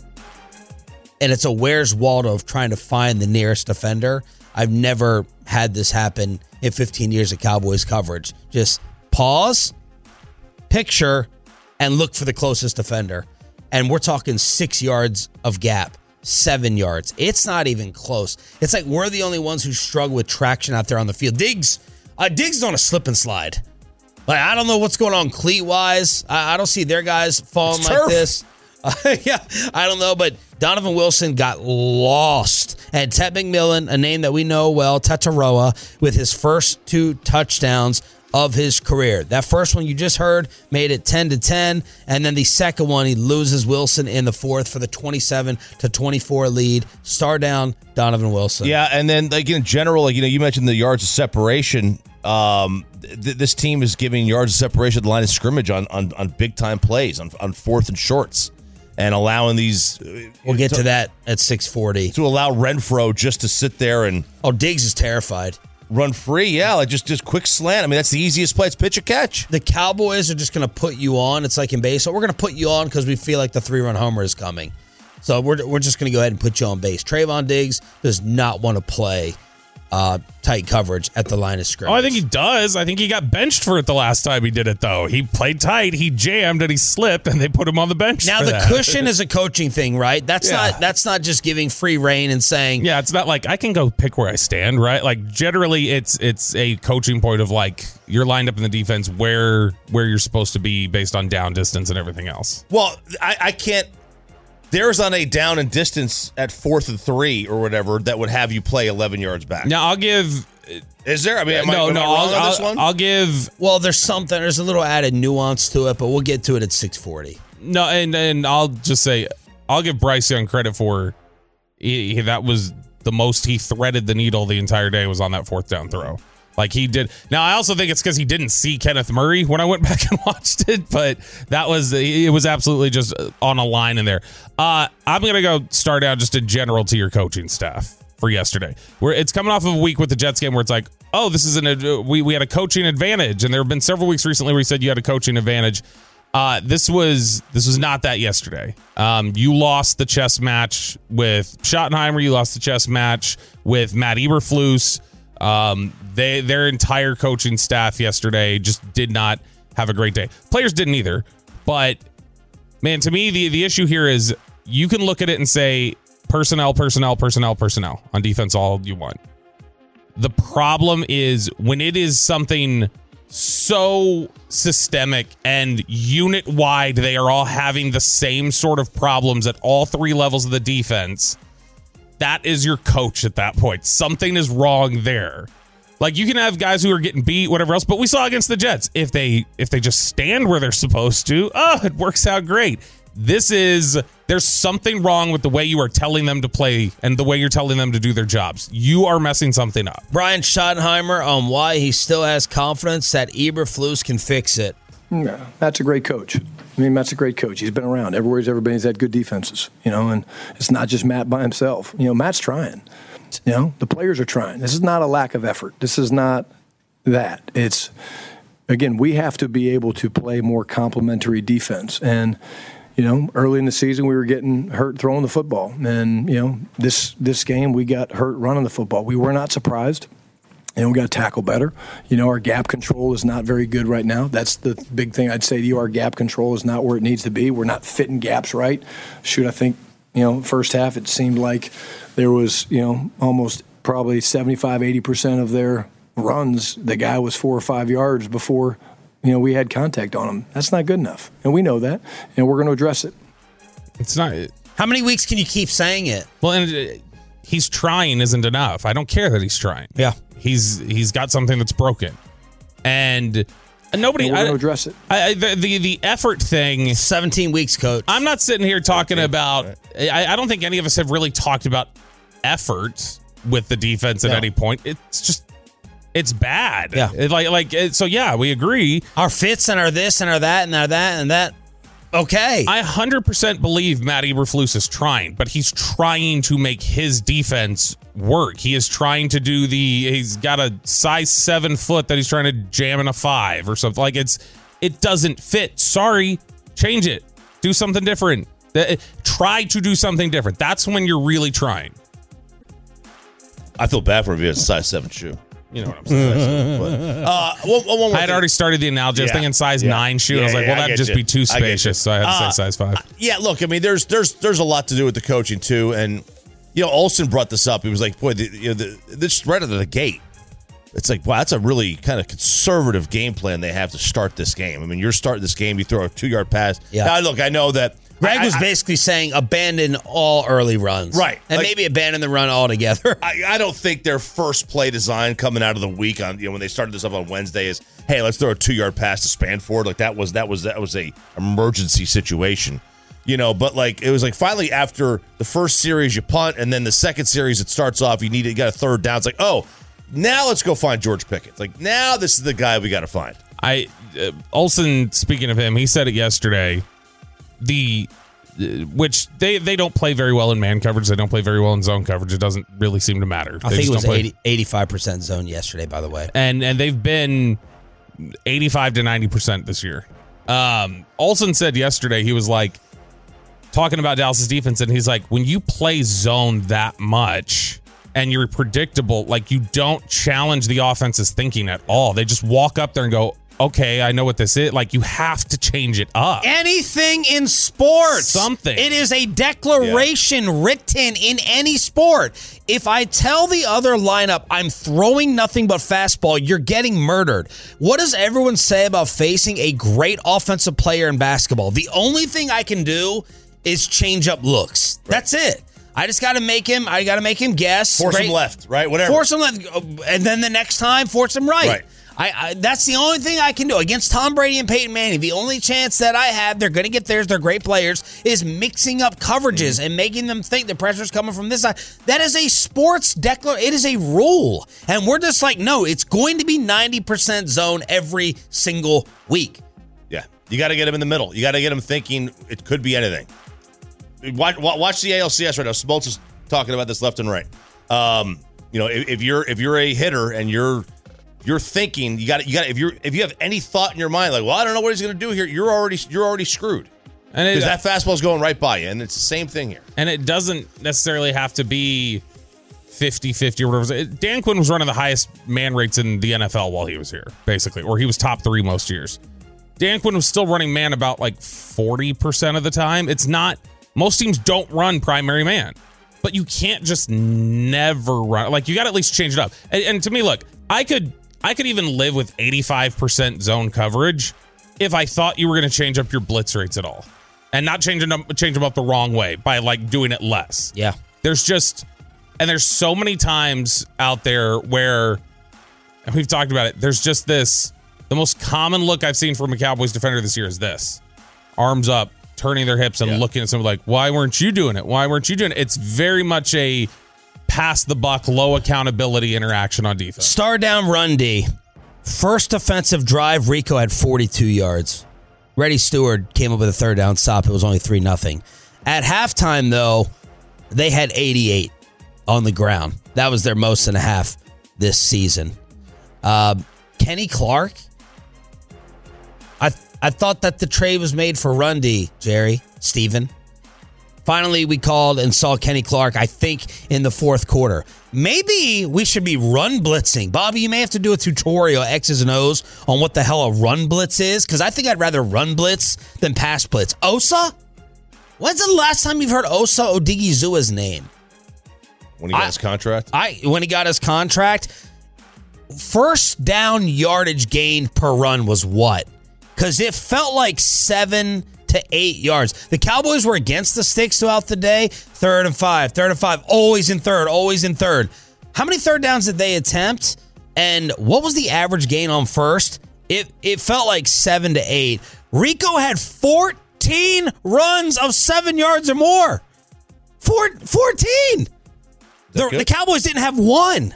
and it's a Where's Waldo of trying to find the nearest defender. I've never had this happen in 15 years of Cowboys coverage. Just pause, picture, and look for the closest defender. And we're talking 6 yards of gap, 7 yards. It's not even close. It's like we're the only ones who struggle with traction out there on the field. Diggs is on a slip and slide. Like, I don't know what's going on cleat-wise. I don't see their guys falling like this. Yeah, I don't know, but Donovan Wilson got lost. And Ted McMillan, a name that we know well, Tataroa, with his first 2 touchdowns of his career. That first one you just heard made it 10-10, and then the second one he loses Wilson in the fourth for the 27-24 lead. Star down, Donovan Wilson. Yeah, and then like in general, like you mentioned the yards of separation. This team is giving yards of separation at the line of scrimmage on big time plays on fourth and shorts, and allowing these. We'll get to that at 6:40. To allow Renfro just to sit there and Diggs is terrified. Run free, yeah, like just quick slant. I mean, that's the easiest play. It's pitch or catch. The Cowboys are just going to put you on. It's like in baseball. We're going to put you on because we feel like the 3-run homer is coming. So we're just going to go ahead and put you on base. Trayvon Diggs does not want to play tight coverage at the line of scrimmage. Oh, I think he does. I think he got benched for it the last time he did it, though. He played tight, he jammed, and he slipped, and they put him on the bench. Now, the cushion is a coaching thing, right? That's not just giving free reign and saying... Yeah, it's not like I can go pick where I stand, right? Like, generally, it's a coaching point of, like, you're lined up in the defense where you're supposed to be based on down distance and everything else. Well, I can't... There's on a down and distance at 4th and 3 or whatever that would have you play 11 yards back. Now, I'll give... Is there? I mean, am I wrong on this one? I'll give... Well, there's a little added nuance to it, but we'll get to it at 6:40. No, and I'll just say, I'll give Bryce Young credit for... that was the most he threaded the needle the entire day was on that 4th down throw. Like he did. Now, I also think it's because he didn't see Kenneth Murray when I went back and watched it, but it was absolutely just on a line in there. I'm going to go start out just in general to your coaching staff for yesterday. Where it's coming off of a week with the Jets game where it's like, oh, this is we had a coaching advantage, and there have been several weeks recently where you said you had a coaching advantage. This was not that yesterday. You lost the chess match with Schottenheimer. You lost the chess match with Matt Eberflus. Their entire coaching staff yesterday just did not have a great day. Players didn't either. But, man, to me, the issue here is you can look at it and say personnel on defense all you want. The problem is when it is something so systemic and unit-wide, they are all having the same sort of problems at all 3 levels of the defense. That is your coach at that point. Something is wrong there. Like, you can have guys who are getting beat, whatever else, but we saw against the Jets. If they just stand where they're supposed to, it works out great. There's something wrong with the way you are telling them to play and the way you're telling them to do their jobs. You are messing something up. Brian Schottenheimer on why he still has confidence that Eberflus can fix it. Yeah, Matt's a great coach. Matt's a great coach. He's been around. Everywhere he's ever been, he's had good defenses, and it's not just Matt by himself. Matt's trying. The players are trying. This is not a lack of effort. This is not that. It's again, we have to be able to play more complementary defense. And, you know, early in the season, we were getting hurt throwing the football. And, you know, this game, we got hurt running the football. We were not surprised. And we got to tackle better. You know, our gap control is not very good right now. That's the big thing I'd say to you. Our gap control is not where it needs to be. We're not fitting gaps right. Shoot, I think, you know, first half it seemed like there was, you know, almost probably 75, 80% of their runs, the guy was 4 or 5 yards before, you know, we had contact on him. That's not good enough. And we know that. And we're going to address it. It's not. How many weeks can you keep saying it? Well, and he's trying isn't enough. I don't care that he's trying. Yeah. He's got something that's broken, and nobody. And we're going to address it. The effort thing. 17 weeks, coach. I'm not sitting here talking about. I don't think any of us have really talked about effort with the defense at any point. It's bad. Yeah. So yeah, we agree. Our fits and our this and our that and our that and that. Okay. I 100% believe Matt Eberflus is trying, but he's trying to make his defense work. He is trying to do he's got a size 7 foot that he's trying to jam in a 5 or something. Like it doesn't fit. Sorry. Change it. Do something different. Try to do something different. That's when you're really trying. I feel bad for him if he has a size 7 shoe. You know what I'm saying. One I had already started the analogy. I was thinking size 9 shoe. I was like, well, that'd just be too spacious. So I had to say size 5. Yeah, look, I mean, there's a lot to do with the coaching too, and you know, Olsen brought this up. He was like, boy, this right out of the gate, it's like, wow, that's a really kind of conservative game plan they have to start this game. I mean, you're starting this game, you throw a 2-yard pass. Yeah. Now, look, I know that. Greg was basically saying abandon all early runs. Right. And maybe abandon the run altogether. I don't think their first play design coming out of the week on, you know, when they started this up on Wednesday is, hey, let's throw a 2-yard pass to Spanford. Like that was a emergency situation. You know, but like it was like finally after the first series you punt, and then the second series it starts off, you got a third down. It's like, oh, now let's go find George Pickens. It's like now this is the guy we got to find. Olsen, speaking of him, he said it yesterday. Which they don't play very well in man coverage. They don't play very well in zone coverage. It doesn't really seem to matter. I think it was 85% zone yesterday, by the way. And they've been 85 to 90% this year. Olsen said yesterday, he was like talking about Dallas's defense, and he's like, when you play zone that much and you're predictable, like you don't challenge the offense's thinking at all. They just walk up there and go, okay, I know what this is. Like, you have to change it up. Anything in sports. Something. It is a declaration written in any sport. If I tell the other lineup I'm throwing nothing but fastball, you're getting murdered. What does everyone say about facing a great offensive player in basketball? The only thing I can do is change up looks. Right. That's it. I just got to make him guess. Force him left, right? Whatever. Force him left. And then the next time, force him right. Right. That's the only thing I can do against Tom Brady and Peyton Manning. The only chance that I have, they're going to get theirs, they're great players, is mixing up coverages and making them think the pressure's coming from this side. That is a sports declaration. It is a rule. And we're just like, no, it's going to be 90% zone every single week. Yeah. You got to get him in the middle. You got to get him thinking it could be anything. Watch the ALCS right now. Smoltz is talking about this left and right. You know, if you're a hitter and you're thinking if you have any thought in your mind like, well, I don't know what he's going to do here, you're already screwed. And because that fastball's going right by you, and it's the same thing here. And it doesn't necessarily have to be 50-50 or whatever. Dan Quinn was running the highest man rates in the NFL while he was here, basically, or he was top 3 most years. Dan Quinn was still running man about like 40% of the time. It's not. Most teams don't run primary man, but you can't just never run. Like, you got to at least change it up. And to me, look, I could even live with 85% zone coverage if I thought you were going to change up your blitz rates at all, and not change them up the wrong way by like doing it less. Yeah, there's so many times out there where, and we've talked about it. There's just this. The most common look I've seen from a Cowboys defender this year is this: arms up, turning their hips and looking at someone like, why weren't you doing it? Why weren't you doing it? It's very much a pass the buck, low accountability interaction on defense. Star down run D. First offensive drive, Rico had 42 yards. Reddy Stewart came up with a third down stop. It was only 3-0. At halftime, though, they had 88 on the ground. That was their most and a half this season. Kenny Clark I thought that the trade was made for Rundy, Steven. Finally, we called and saw Kenny Clark, I think, in the fourth quarter. Maybe we should be run blitzing. Bobby, you may have to do a tutorial, X's and O's, on what the hell a run blitz is, because I think I'd rather run blitz than pass blitz. Osa? When's the last time you've heard Osa Odighizuwa's name? When he got his contract? When he got his contract, first down yardage gain per run was what? Because it felt like 7 to 8 yards. The Cowboys were against the sticks throughout the day. 3rd and 5, always in third. How many third downs did they attempt? And what was the average gain on first? It felt like 7 to 8. Rico had 14 runs of 7 yards or more. 14. The Cowboys didn't have one.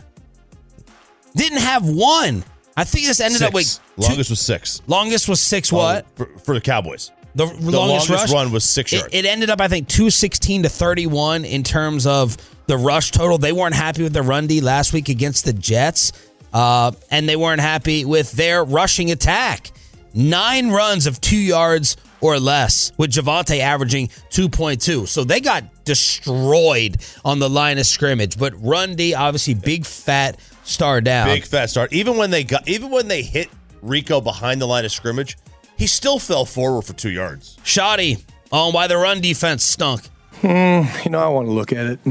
I think this ended up with longest was 6. Longest was 6 what? For the Cowboys. The longest run was 6 yards. It ended up, I think, 216 to 31 in terms of the rush total. They weren't happy with the run D last week against the Jets, and they weren't happy with their rushing attack. 9 runs of 2 yards or less, with Javonte averaging 2.2. So they got destroyed on the line of scrimmage. But run D, obviously, big fat star down. Big fat star. Even when they hit Rico behind the line of scrimmage, he still fell forward for 2 yards. Shoddy on why the run defense stunk. I want to look at it.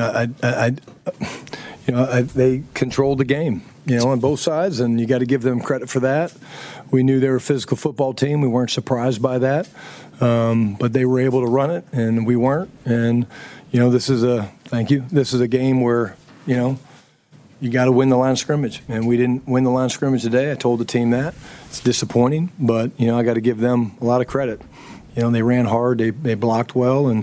They controlled the game, on both sides, and you got to give them credit for that. We knew they were a physical football team. We weren't surprised by that, but they were able to run it, and we weren't. And this is a game where you got to win the line of scrimmage, and we didn't win the line of scrimmage today. I told the team that. It's disappointing, but I got to give them a lot of credit. They ran hard, they blocked well, and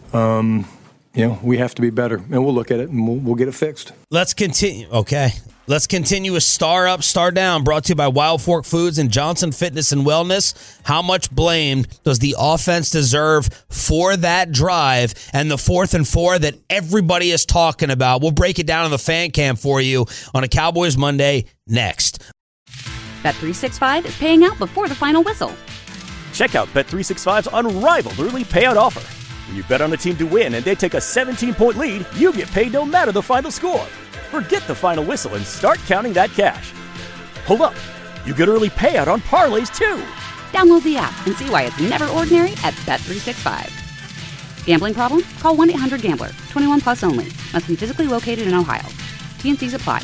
we have to be better. And we'll look at it and we'll get it fixed. Let's continue. Okay. Let's continue with Star Up, Star Down, brought to you by Wild Fork Foods and Johnson Fitness and Wellness. How much blame does the offense deserve for that drive and the 4th and 4 that everybody is talking about? We'll break it down in the fan cam for you on a Cowboys Monday next. Bet365 is paying out before the final whistle. Check out Bet365's unrivaled early payout offer. When you bet on a team to win and they take a 17-point lead, you get paid no matter the final score. Forget the final whistle and start counting that cash. Hold up. You get early payout on parlays, too. Download the app and see why it's never ordinary at Bet365. Gambling problem? Call 1-800-GAMBLER. 21 plus only. Must be physically located in Ohio. T&Cs apply.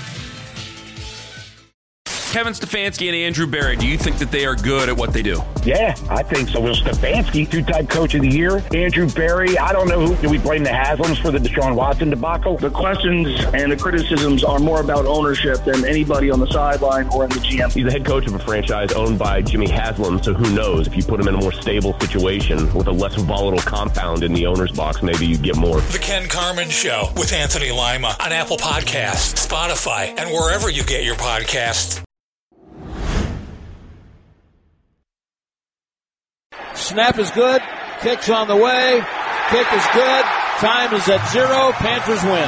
Kevin Stefanski and Andrew Berry, do you think that they are good at what they do? Yeah, I think so. Will Stefanski, 2-time coach of the year. Andrew Berry, I don't know do we blame the Haslams for the Deshaun Watson debacle? The questions and the criticisms are more about ownership than anybody on the sideline or in the GM. He's the head coach of a franchise owned by Jimmy Haslam, so who knows? If you put him in a more stable situation with a less volatile compound in the owner's box, maybe you get more. The Ken Carman Show with Anthony Lima on Apple Podcasts, Spotify, and wherever you get your podcasts. Snap is good. Kick's on the way. Kick is good. Time is at 0. Panthers win.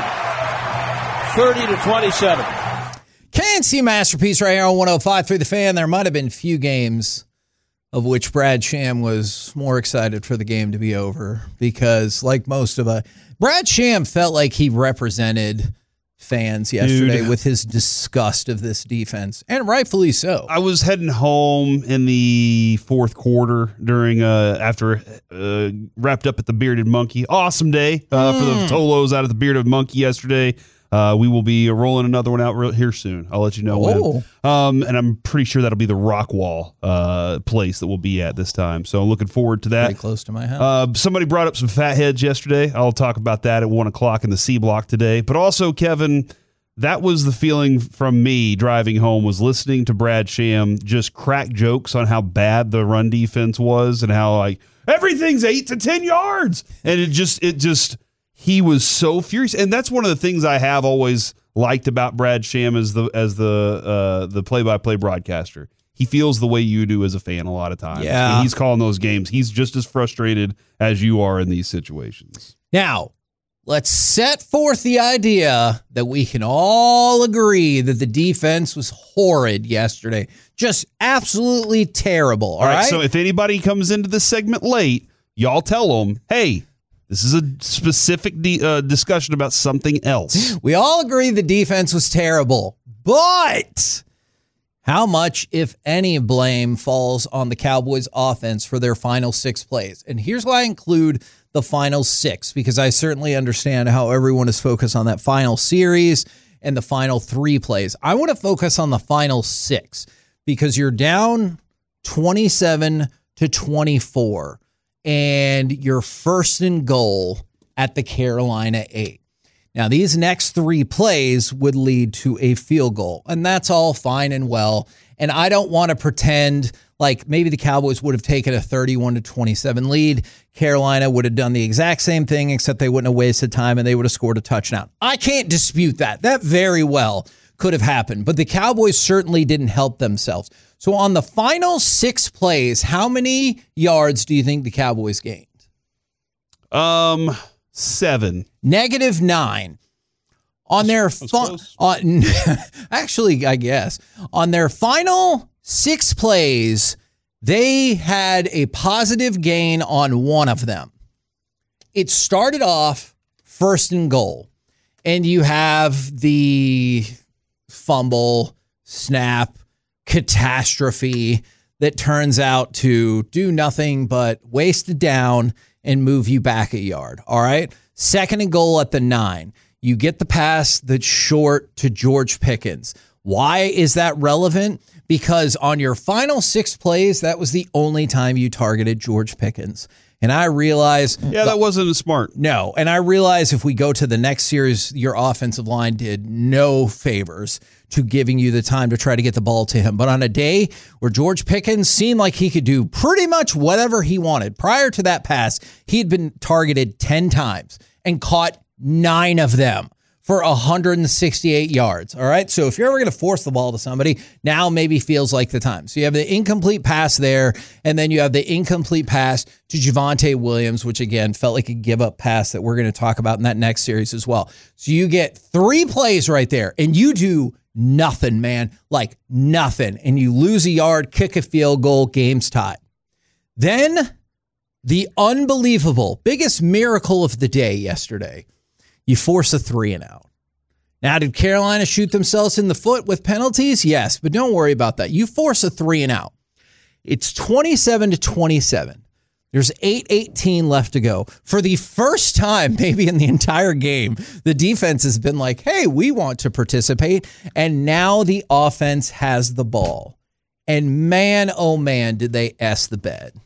30-27. KNC Masterpiece right here on 105.3 The Fan. There might have been few games of which Brad Sham was more excited for the game to be over because, like most of us, Brad Sham felt like he represented fans yesterday with his disgust of this defense, and rightfully so. I was heading home in the fourth quarter during after wrapped up at the Bearded Monkey. Awesome day for the Tolos out at the Bearded Monkey yesterday. We will be rolling another one out here soon. I'll let you know when. And I'm pretty sure that'll be the Rockwall place that we'll be at this time. So looking forward to that. Pretty close to my house. Somebody brought up some fatheads yesterday. I'll talk about that at 1 o'clock in the C block today. But also, Kevin, that was the feeling from me driving home, was listening to Brad Sham just crack jokes on how bad the run defense was and how like everything's 8 to 10 yards. And it just he was so furious, and that's one of the things I have always liked about Brad Sham as the play-by-play broadcaster. He feels the way you do as a fan a lot of times. Yeah, when he's calling those games, he's just as frustrated as you are in these situations. Now, let's set forth the idea that we can all agree that the defense was horrid yesterday. Just absolutely terrible. All right. So if anybody comes into this segment late, y'all tell them, hey, this is a specific discussion about something else. We all agree the defense was terrible, but how much, if any, blame falls on the Cowboys offense for their final 6 plays? And here's why I include the final 6, because I certainly understand how everyone is focused on that final series and the final 3 plays. I want to focus on the final 6 because you're down 27-24 and you're 1st and goal at the Carolina 8. Now, these next 3 plays would lead to a field goal, and that's all fine and well. And I don't want to pretend like maybe the Cowboys would have taken a 31-27 lead. Carolina would have done the exact same thing, except they wouldn't have wasted time and they would have scored a touchdown. I can't dispute that. That very well could have happened, but the Cowboys certainly didn't help themselves. So on the final 6 plays, how many yards do you think the Cowboys gained? 7. -9. On their actually, I guess on their final 6 plays, they had a positive gain on 1 of them. It started off 1st and goal, and you have the fumble, snap, catastrophe that turns out to do nothing but waste it down and move you back a yard. All right. 2nd and goal at the 9. You get the pass that's short to George Pickens. Why is that relevant? Because on your final 6 plays, that was the only time you targeted George Pickens. And I realize... Yeah, that wasn't smart. No. And I realize if we go to the next series, your offensive line did no favors to giving you the time to try to get the ball to him. But on a day where George Pickens seemed like he could do pretty much whatever he wanted, prior to that pass, he had been targeted 10 times and caught 9 of them for 168 yards. All right. So if you're ever going to force the ball to somebody, now maybe feels like the time. So you have the incomplete pass there, and then you have the incomplete pass to Javonte Williams, which again felt like a give up pass that we're going to talk about in that next series as well. So you get 3 plays right there, and you do nothing, man, like nothing. And you lose a yard, kick a field goal, game's tied. Then the unbelievable biggest miracle of the day yesterday. You force a 3-and-out. Now, did Carolina shoot themselves in the foot with penalties? Yes, but don't worry about that. You force a 3-and-out. It's 27-27. There's 8:18 left to go. For the first time, maybe in the entire game, the defense has been like, hey, we want to participate. And now the offense has the ball. And man, oh man, did they S the bed.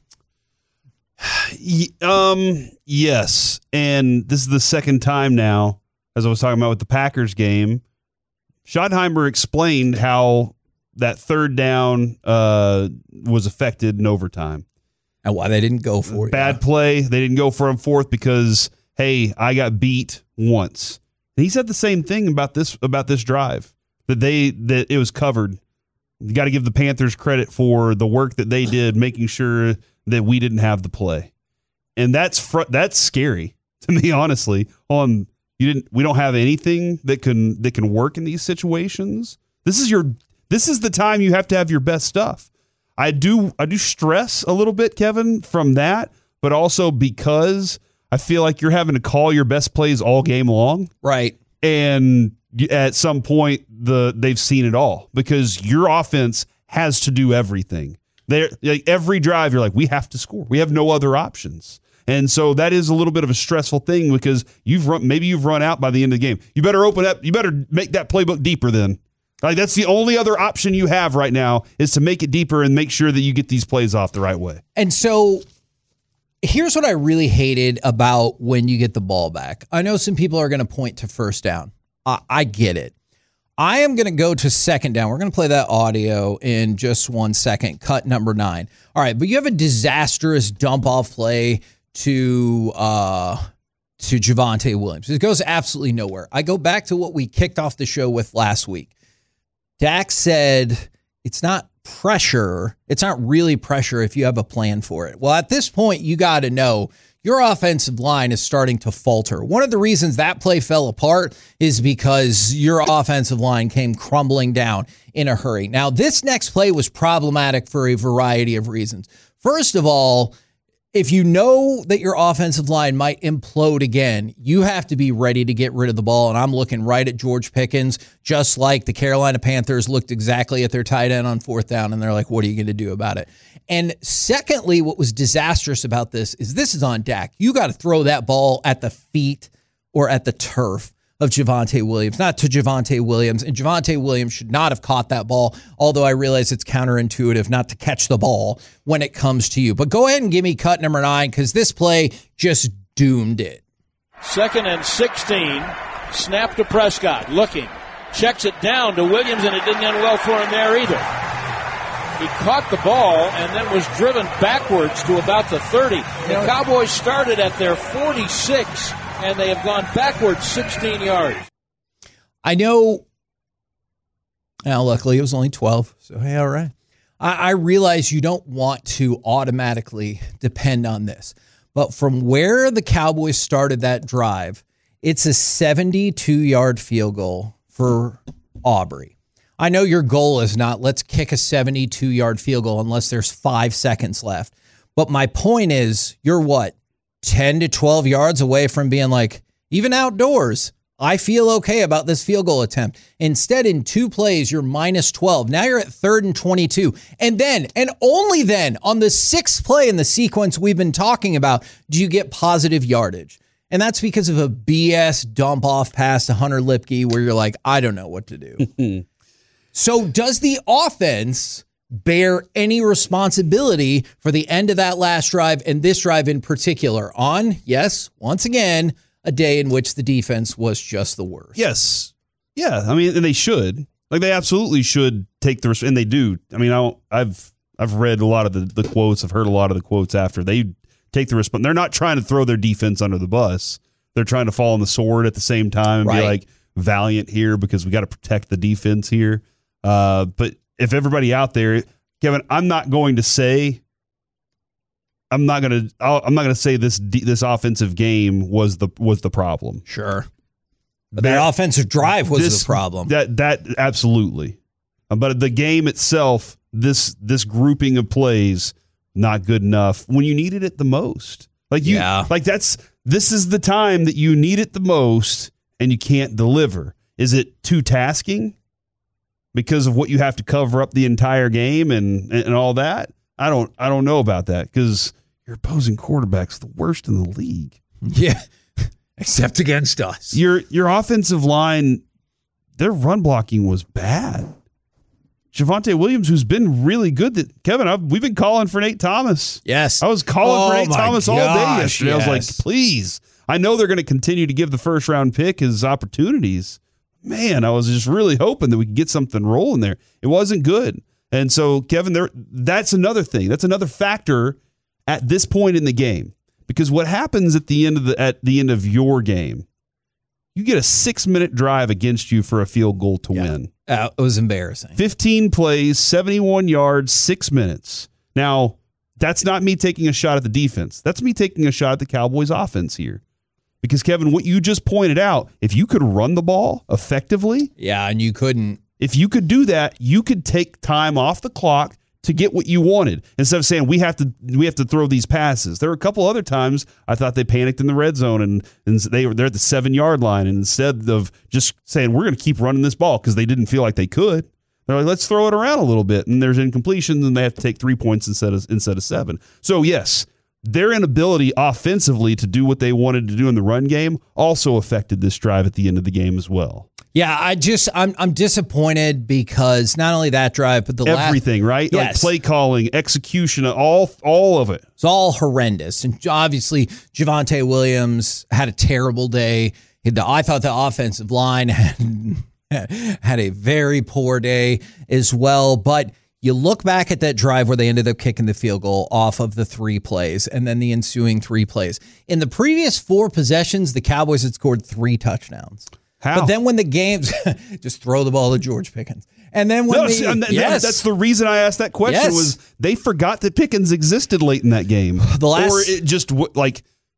Yes, and this is the second time now, as I was talking about with the Packers game, Schottenheimer explained how that 3rd down was affected in overtime. And why they didn't go for it. Bad play. They didn't go for him 4th because, hey, I got beat once. And he said the same thing about this drive, that it was covered. You got to give the Panthers credit for the work that they did, making sure that we didn't have the play. And that's scary to me, honestly. We don't have anything that can work in these situations. This is the time you have to have your best stuff. I do stress a little bit, Kevin, from that, but also because I feel like you're having to call your best plays all game long. Right. And at some point they've seen it all, because your offense has to do everything. Every drive, you're like, we have to score. We have no other options. And so that is a little bit of a stressful thing, because you've run out by the end of the game. You better open up. You better make that playbook deeper then. Like, that's the only other option you have right now, is to make it deeper and make sure that you get these plays off the right way. And so here's what I really hated about when you get the ball back. I know some people are going to point to 1st down. I get it. I am going to go to 2nd down. We're going to play that audio in just 1 second. Cut number 9. All right, but you have a disastrous dump-off play to Javonte Williams. It goes absolutely nowhere. I go back to what we kicked off the show with last week. Dak said it's not pressure. It's not really pressure if you have a plan for it. Well, at this point, you got to know your offensive line is starting to falter. One of the reasons that play fell apart is because your offensive line came crumbling down in a hurry. Now, this next play was problematic for a variety of reasons. First of all, if you know that your offensive line might implode again, you have to be ready to get rid of the ball. And I'm looking right at George Pickens, just like the Carolina Panthers looked exactly at their tight end on 4th down, and they're like, what are you going to do about it? And secondly, what was disastrous about this is on Dak. You got to throw that ball at the feet or at the turf of Javonte Williams, not to Javonte Williams. And Javonte Williams should not have caught that ball, although I realize it's counterintuitive not to catch the ball when it comes to you. But go ahead and give me cut number 9, because this play just doomed it. 2nd and 16. Snap to Prescott. Looking. Checks it down to Williams, and it didn't end well for him there either. He caught the ball and then was driven backwards to about the 30. The Cowboys started at their 46, and they have gone backwards 16 yards. I know. Now, luckily, it was only 12, so hey, all right. I realize you don't want to automatically depend on this, but from where the Cowboys started that drive, it's a 72-yard field goal for Aubrey. I know your goal is not let's kick a 72-yard field goal unless there's 5 seconds left. But my point is, you're what, 10 to 12 yards away from being like, even outdoors, I feel okay about this field goal attempt. Instead, in 2 plays, you're minus 12. Now you're at 3rd and 22. And then, and only then, on the 6th play in the sequence we've been talking about, do you get positive yardage. And that's because of a BS dump-off pass to Hunter Lipke where you're like, I don't know what to do. So does the offense bear any responsibility for the end of that last drive and this drive in particular on, yes, once again, a day in which the defense was just the worst? Yes. Yeah. I mean, and they should. Like, they absolutely should take the, and they do. I mean, I've read a lot of the quotes. I've heard a lot of the quotes after. They take the response. They're not trying to throw their defense under the bus. They're trying to fall on the sword at the same time and be like valiant here because we got to protect the defense here. But if everybody out there, Kevin, I'm not going to say this offensive game was the problem. Sure. But that offensive drive was the problem. That absolutely. But the game itself, this grouping of plays, not good enough when you needed it the most. This is the time that you need it the most and you can't deliver. Is it too tasking because of what you have to cover up the entire game and all that? I don't know about that because your opposing quarterback's the worst in the league. Yeah. Except against us. Your offensive line, their run blocking was bad. Javonte Williams, who's been really good. Kevin, we've been calling for Nate Thomas. Yes. I was calling for Nate Thomas all day yesterday. Yes. I was like, please. I know they're going to continue to give the first-round pick his opportunities. Man, I was just really hoping that we could get something rolling there. It wasn't good. And so, Kevin, that's another thing. That's another factor at this point in the game. Because what happens at the end of your game, you get a 6-minute drive against you for a field goal to win. It was embarrassing. 15 plays, 71 yards, 6 minutes. Now, that's not me taking a shot at the defense. That's me taking a shot at the Cowboys offense here. Because, Kevin, what you just pointed out, if you could run the ball effectively. Yeah, and you couldn't. If you could do that, you could take time off the clock to get what you wanted instead of saying we have to throw these passes. There were a couple other times I thought they panicked in the red zone and they're at the 7-yard line, and instead of just saying we're going to keep running this ball because they didn't feel like they could, they're like, let's throw it around a little bit, and there's incompletions and they have to take 3 points instead of 7. So yes, their inability offensively to do what they wanted to do in the run game also affected this drive at the end of the game as well. Yeah, I'm disappointed because not only that drive, but everything, right? Yes. Like play calling, execution, all of it. It's all horrendous. And obviously, Javonte Williams had a terrible day. I thought the offensive line had a very poor day as well. But you look back at that drive where they ended up kicking the field goal off of the 3 plays and then the ensuing 3 plays. In the previous 4 possessions, the Cowboys had scored 3 touchdowns. How? But then when the games, just throw the ball to George Pickens. And then when that's the reason I asked that question was they forgot that Pickens existed late in that game. Or it just like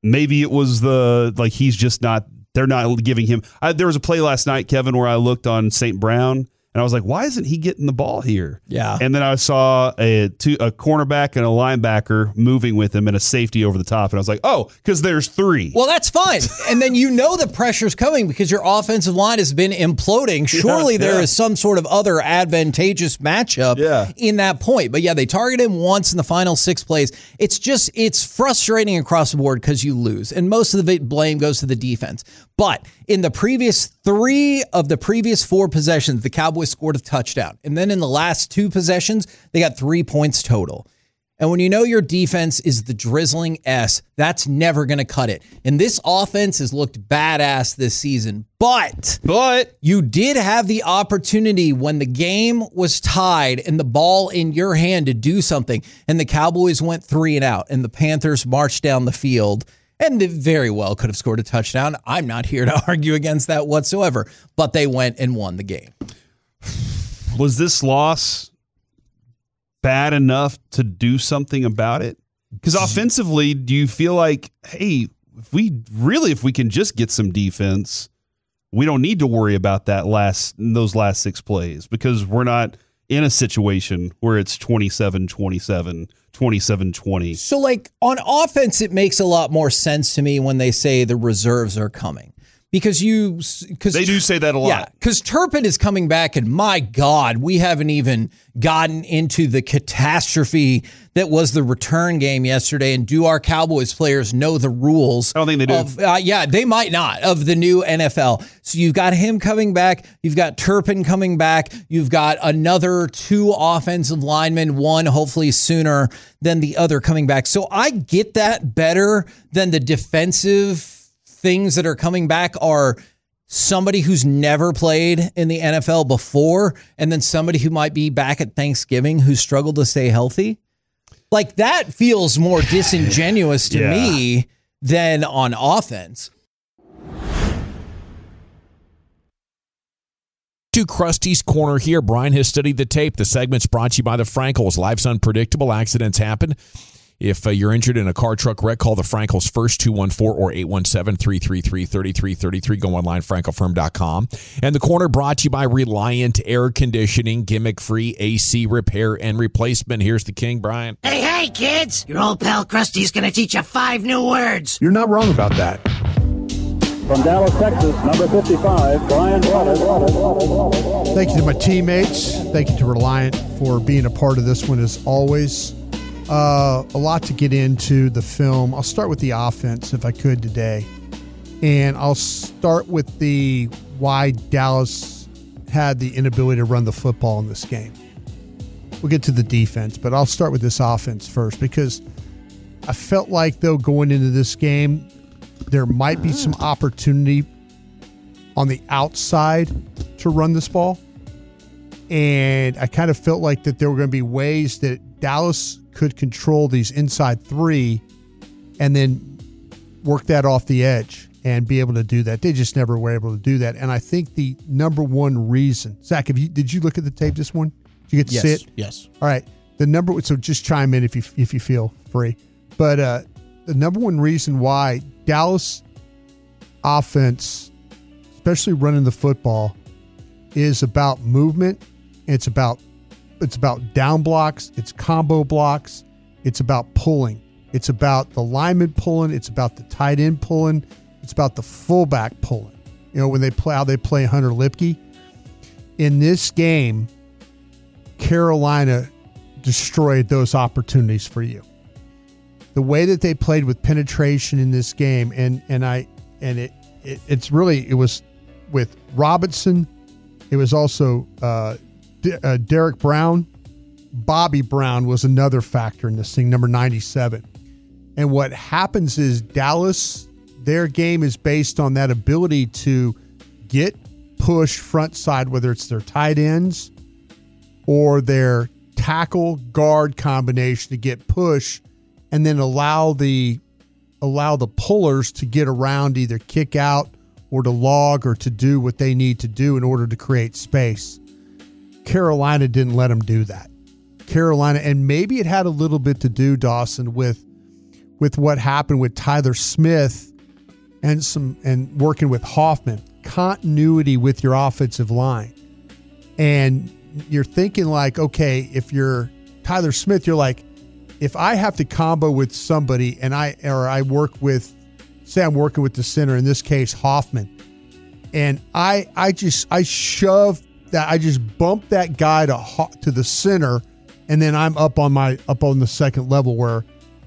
Maybe it was he's just not. They're not giving him. There was a play last night, Kevin, where I looked on St. Brown. And I was like, why isn't he getting the ball here? Yeah. And then I saw a cornerback and a linebacker moving with him and a safety over the top. And I was like, oh, because there's 3. Well, that's fine. And then the pressure's coming because your offensive line has been imploding. Surely there is some sort of other advantageous matchup in that point. But they target him once in the final 6 plays. It's frustrating across the board because you lose. And most of the blame goes to the defense. But in the previous 3 of the previous 4 possessions, the Cowboys scored a touchdown. And then in the last 2 possessions, they got 3 points total. And when you know your defense is the drizzling S, that's never going to cut it. And this offense has looked badass this season. But you did have the opportunity when the game was tied and the ball in your hand to do something. And the Cowboys went 3 and out and the Panthers marched down the field. And they very well could have scored a touchdown. I'm not here to argue against that whatsoever. But they went and won the game. Was this loss bad enough to do something about it? Because offensively, do you feel like, hey, if we can just get some defense, we don't need to worry about those last 6 plays because we're not in a situation where it's 27-27, 27-20. So, on offense, it makes a lot more sense to me when they say the reserves are coming. Because they do say that a lot. Yeah, because Turpin is coming back, and my God, we haven't even gotten into the catastrophe that was the return game yesterday. And do our Cowboys players know the rules? I don't think they do. They might not, of the new NFL. So you've got him coming back. You've got Turpin coming back. You've got another 2 offensive linemen, one hopefully sooner than the other coming back. So I get that better than the defensive things that are coming back are somebody who's never played in the NFL before, and then somebody who might be back at Thanksgiving who struggled to stay healthy. That feels more disingenuous to me than on offense. To Krusty's Corner here. Brian has studied the tape. The segment's brought to you by the Frankels. Life's unpredictable. Accidents happen. If you're injured in a car truck wreck, call the Frankels first, 214 or 817-333-3333. Go online, frankelfirm.com. And the corner brought to you by Reliant Air Conditioning, gimmick-free AC repair and replacement. Here's the king, Brian. Hey, kids! Your old pal Krusty's going to teach you 5 new words. You're not wrong about that. From Dallas, Texas, number 55, Brian Waters. Thank you to my teammates. Thank you to Reliant for being a part of this one as always. A lot to get into the film. I'll start with the offense if I could today. And I'll start with why Dallas had the inability to run the football in this game. We'll get to the defense, but I'll start with this offense first because I felt like, though, going into this game, there might be some opportunity on the outside to run this ball. And I kind of felt like that there were going to be ways that Dallas could control these inside 3 and then work that off the edge and be able to do that. They just never were able to do that. And I think the number one reason, Zach, did you look at the tape this one? Did you get to see it? Yes. All right. So just chime in if you feel free. But the number one reason why Dallas offense, especially running the football, is about movement. It's about down blocks. It's combo blocks. It's about pulling. It's about the lineman pulling. It's about the tight end pulling. It's about the fullback pulling. When they play, how they play Hunter Lipke. In this game, Carolina destroyed those opportunities for you. The way that they played with penetration in this game, it was with Robinson. It was also Derek Brown. Bobby Brown was another factor in this thing, number 97. And what happens is Dallas, their game is based on that ability to get push front side, whether it's their tight ends or their tackle guard combination to get push, and then allow the pullers to get around, either kick out or to log or to do what they need to do in order to create space. Carolina didn't let them do that. Carolina, and maybe it had a little bit to do, Dawson, with with what happened with Tyler Smith and working with Hoffman, continuity with your offensive line. And you're thinking like, okay, if you're Tyler Smith, you're like, if I have to combo with somebody and I work with, say I'm working with the center, in this case Hoffman, and I just bump that guy to the center, and then I'm up on the second level, where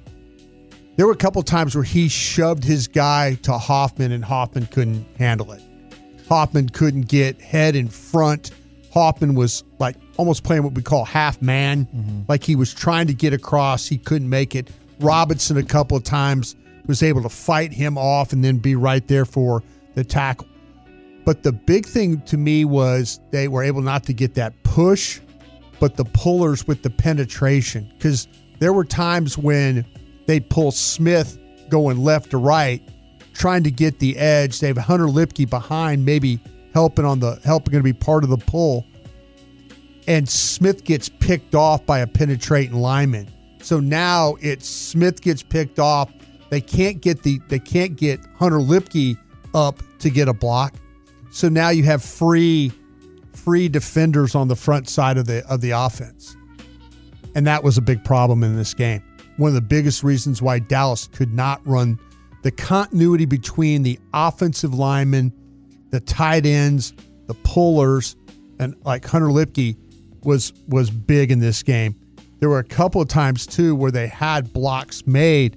there were a couple times where he shoved his guy to Hoffman and Hoffman couldn't handle it. Hoffman couldn't get head in front. Hoffman was like almost playing what we call half man, like he was trying to get across. He couldn't make it. Robinson a couple of times was able to fight him off and then be right there for the tackle. But the big thing to me was they were able not to get that push, but the pullers with the penetration. Because there were times when they'd pull Smith going left to right, trying to get the edge. They have Hunter Lipke behind, maybe helping to be part of the pull. And Smith gets picked off by a penetrating lineman. So now it's Smith gets picked off. They can't get Hunter Lipke up to get a block. So now you have free defenders on the front side of the offense. And that was a big problem in this game. One of the biggest reasons why Dallas could not run, the continuity between the offensive linemen, the tight ends, the pullers, and like Hunter Lipke was big in this game. There were a couple of times too where they had blocks made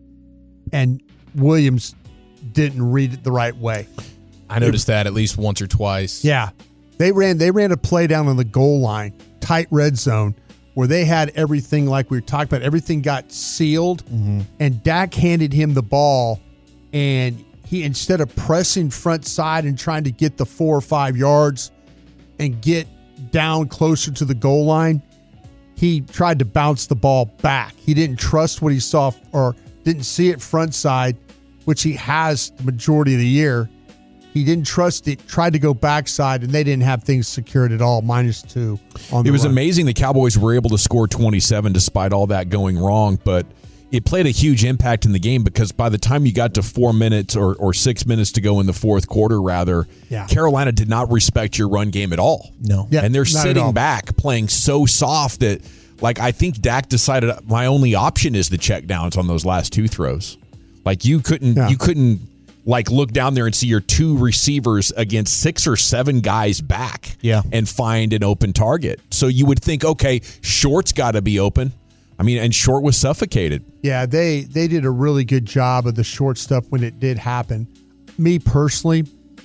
and Williams didn't read it the right way. I noticed that at least once or twice. Yeah. They ran a play down on the goal line, tight red zone, where they had everything like we were talking about. Everything got sealed, and Dak handed him the ball, and he, instead of pressing front side and trying to get the 4 or 5 yards and get down closer to the goal line, he tried to bounce the ball back. He didn't trust what he saw or didn't see it front side, which he has the majority of the year. He didn't trust it, tried to go backside, and they didn't have things secured at all, -2 on the It was run. amazing the Cowboys were able to score 27 despite all that going wrong, but it played a huge impact in the game because by the time you got to 4 minutes or 6 minutes to go in the fourth quarter, rather, Carolina did not respect your run game at all. No. Yeah, and they're not at sitting all. back playing so soft that, like, I think Dak decided my only option is the check downs on those last 2 throws. Like, you couldn't like look down there and see your 2 receivers against 6 or 7 guys back and find an open target. So you would think, okay, Short's got to be open. I mean, and Short was suffocated. Yeah, they did a really good job of the short stuff when it did happen. Me personally,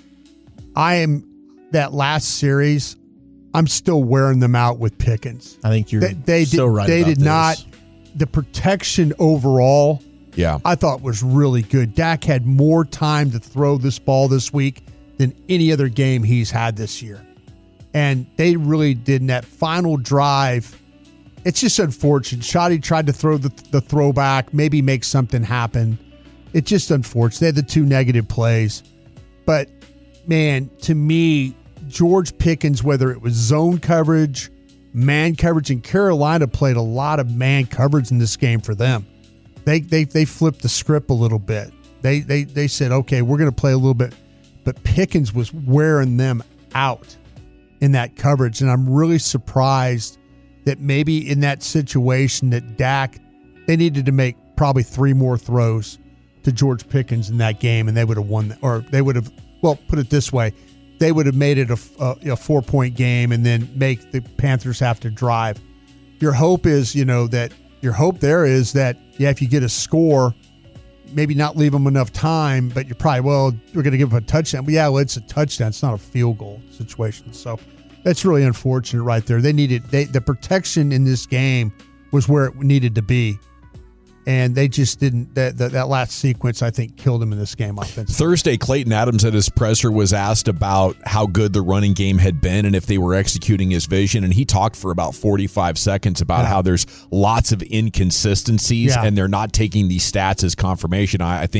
that last series, I'm still wearing them out with Pickens. I think you're right. They about did this. not. The protection overall, yeah, I thought was really good. Dak had more time to throw this ball this week than any other game he's had this year. And they really did in that final drive. It's just unfortunate. Shoddy tried to throw the throwback, maybe make something happen. It's just unfortunate. They had the 2 negative plays. But, man, to me, George Pickens, whether it was zone coverage, man coverage, and Carolina played a lot of man coverage in this game for them. They flipped the script a little bit. They said, okay, we're going to play a little bit. But Pickens was wearing them out in that coverage. And I'm really surprised that maybe in that situation that Dak, they needed to make probably 3 more throws to George Pickens in that game, and they would have won. Or they would have, well, put it this way, they would have made it a 4-point game and then make the Panthers have to drive. Your hope is, your hope there is that, if you get a score, maybe not leave them enough time, but you're probably, we're going to give them a touchdown. But it's a touchdown. It's not a field goal situation. So that's really unfortunate right there. The protection in this game was where it needed to be. And they just didn't. That last sequence, I think, killed him in this game offensively. Thursday, Clayton Adams at his presser was asked about how good the running game had been and if they were executing his vision. And he talked for about 45 seconds about how there's lots of inconsistencies and they're not taking these stats as confirmation. I think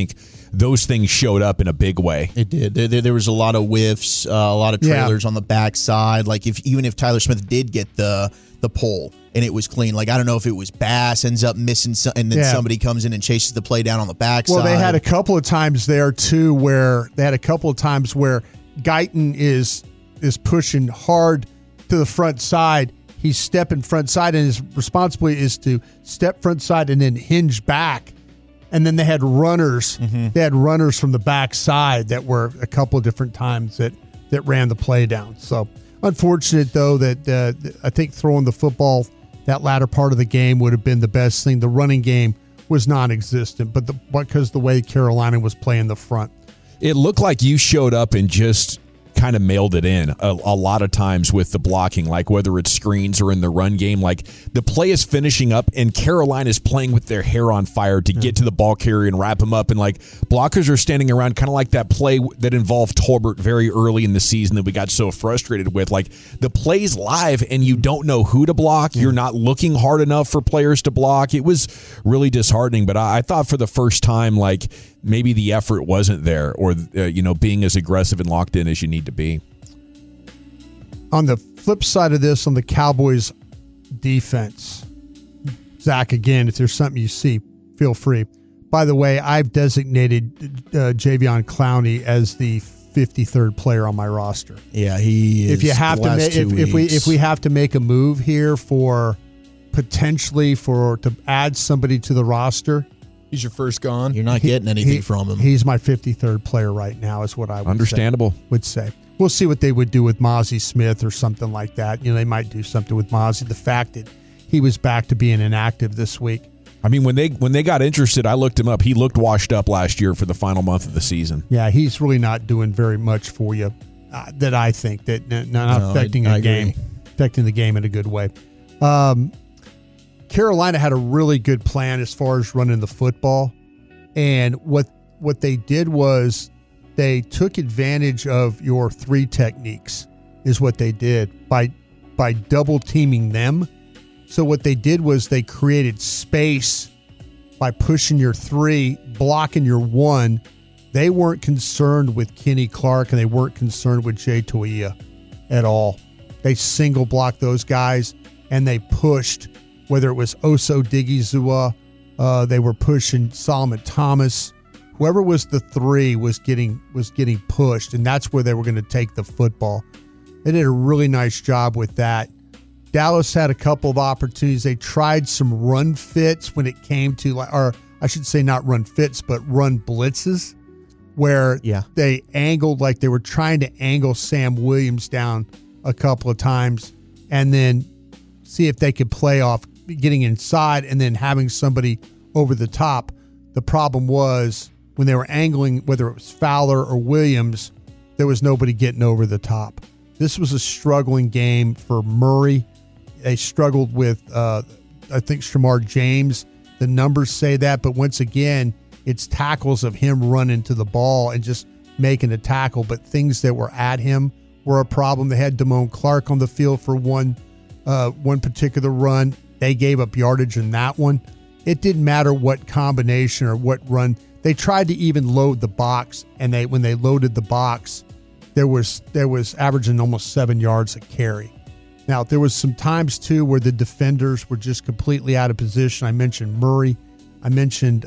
those things showed up in a big way. It did. There was a lot of whiffs, a lot of trailers on the backside. Like even if Tyler Smith did get the pull and it was clean, like I don't know if it was Bass ends up missing and then somebody comes in and chases the play down on the backside. Well, they had a couple of times there too where Guyton is pushing hard to the front side. He's stepping front side, and his responsibility is to step front side and then hinge back. And then they had runners. Mm-hmm. They had runners from the back side that were a couple of different times that ran the play down. So unfortunate, though, that I think throwing the football that latter part of the game would have been the best thing. The running game was non-existent, but because the way Carolina was playing the front. It looked like you showed up and just kind of mailed it in a lot of times with the blocking, like whether it's screens or in the run game. Like the play is finishing up and Carolina's playing with their hair on fire to get to the ball carrier and wrap him up. And like blockers are standing around, kind of like that play that involved Tolbert very early in the season that we got so frustrated with. Like the play's live and you don't know who to block. You're not looking hard enough for players to block. It was really disheartening, but I thought for the first time, like maybe the effort wasn't there or, being as aggressive and locked in as you need to be. On the flip side of this, on the Cowboys defense, Zach, again, if there's something you see, feel free. By the way, I've designated Jadeveon Clowney as the 53rd player on my roster. Yeah, he is. If you have to, if we have to make a move here to add somebody to the roster, he's your first gone. You're not getting anything from him. He's my 53rd player right now, is what I would say. We'll see what they would do with Mozzie Smith or something like that. They might do something with Mozzie. The fact that he was back to being inactive this week. I mean, when they got interested, I looked him up. He looked washed up last year for the final month of the season. Yeah, he's really not doing very much for you. That I think that not affecting the game in a good way. Carolina had a really good plan as far as running the football, and what they did was they took advantage of your three techniques, is what they did by double teaming them. So what they did was they created space by pushing your three, blocking your one. They weren't concerned with Kenny Clark and they weren't concerned with Jay Toia at all. They single blocked those guys and they pushed, whether it was Oso Digizua, they were pushing Solomon Thomas. Whoever was the three was getting pushed, and that's where they were going to take the football. They did a really nice job with that. Dallas had a couple of opportunities. They tried some run fits when it came to, or I should say not run fits, but run blitzes, where they angled, like they were trying to angle Sam Williams down a couple of times and then see if they could play off getting inside and then having somebody over the top. The problem was when they were angling, whether it was Fowler or Williams, there was nobody getting over the top. This was a struggling game for Murray. They struggled with, I think, Shamar James. The numbers say that, but once again, it's tackles of him running to the ball and just making a tackle, but things that were at him were a problem. They had Damone Clark on the field for one particular run. They gave up yardage in that one. It didn't matter what combination or what run. They tried to even load the box, and when they loaded the box, there was averaging almost 7 yards a carry. Now, there was some times, too, where the defenders were just completely out of position. I mentioned Murray. I mentioned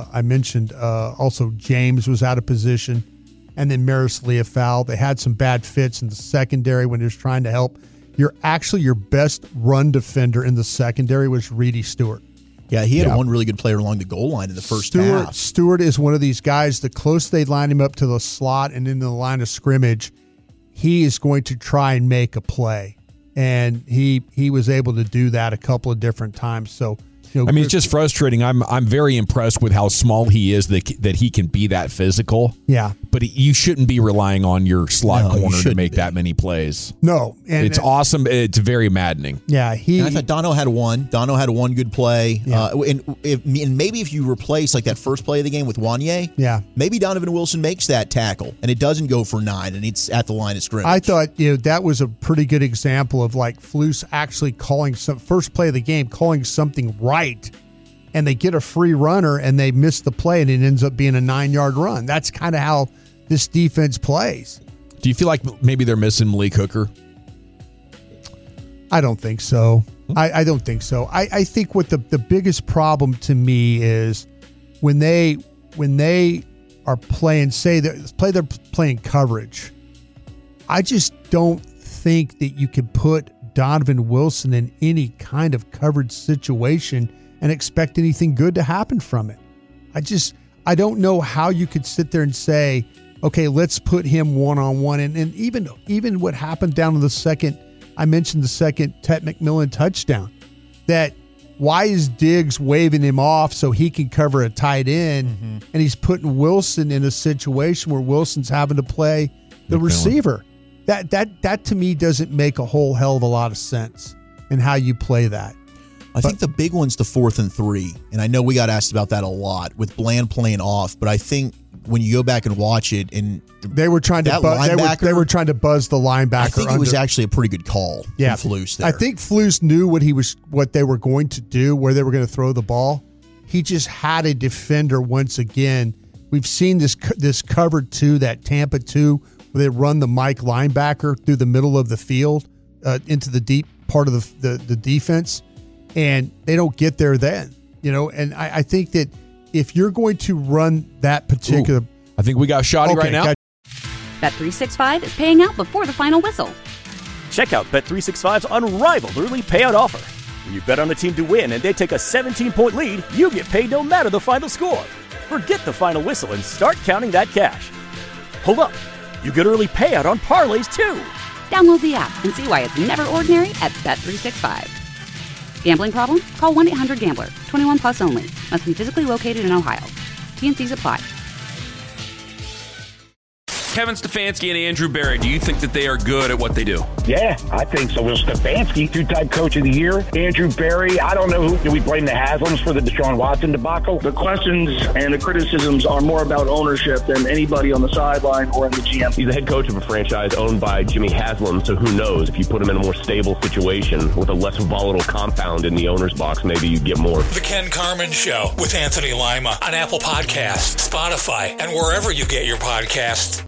also James was out of position. And then Maris Leofau. They had some bad fits in the secondary when they was trying to help. Your best run defender in the secondary was Reedy Stewart. Yeah, he had one really good player along the goal line in the first half. Stewart is one of these guys, the closer they line him up to the slot and into the line of scrimmage, he is going to try and make a play. And he was able to do that a couple of different times. So, it's just frustrating. I'm very impressed with how small he is that he can be that physical. Yeah. But you shouldn't be relying on your slot corner to make that many plays. No. And it's awesome. It's very maddening. Yeah. And I thought Dono had one. Dono had one good play. Yeah. And maybe if you replace like that first play of the game with Wanye, maybe Donovan Wilson makes that tackle and it doesn't go for 9 and it's at the line of scrimmage. I thought that was a pretty good example of like Flus actually calling first play of the game, calling something right and they get a free runner and they miss the play and it ends up being a 9-yard run. That's kind of how this defense plays. Do you feel like maybe they're missing Malik Hooker? I don't think so. I don't think so. I think what the biggest problem to me is when they are playing, they're playing coverage. I just don't think that you can put Donovan Wilson in any kind of coverage situation and expect anything good to happen from it. I don't know how you could sit there and say, okay, let's put him one-on-one. And even what happened down in the second, I mentioned the second Ted McMillan touchdown, that why is Diggs waving him off so he can cover a tight end, and he's putting Wilson in a situation where Wilson's having to play the receiver? That to me doesn't make a whole hell of a lot of sense in how you play that. I think the big one's the 4th and 3, and I know we got asked about that a lot with Bland playing off, but I think when you go back and watch it, and they were trying to they were trying to buzz the linebacker. I think it was actually a pretty good call. Yeah, from Flus there. I think Flus knew what they were going to do, where they were going to throw the ball. He just had a defender once again. We've seen this cover 2, that Tampa 2, where they run the Mike linebacker through the middle of the field into the deep part of the defense, and they don't get there then. And I think that if you're going to run that particular... I think we got Shoddy right now. Bet365 is paying out before the final whistle. Check out Bet365's unrivaled early payout offer. When you bet on a team to win and they take a 17-point lead, you get paid no matter the final score. Forget the final whistle and start counting that cash. Hold up. You get early payout on parlays, too. Download the app and see why it's never ordinary at Bet365. Gambling problem? Call 1-800-GAMBLER. 21 plus only. Must be physically located in Ohio. T&Cs apply. Kevin Stefanski and Andrew Berry, do you think that they are good at what they do? Yeah, I think so. Will Stefanski, 2-time coach of the year. Andrew Berry, I don't know do we blame the Haslams for the Deshaun Watson debacle? The questions and the criticisms are more about ownership than anybody on the sideline or in the GM. He's the head coach of a franchise owned by Jimmy Haslam, so who knows? If you put him in a more stable situation with a less volatile compound in the owner's box, maybe you get more. The Ken Carman Show with Anthony Lima on Apple Podcasts, Spotify, and wherever you get your podcasts.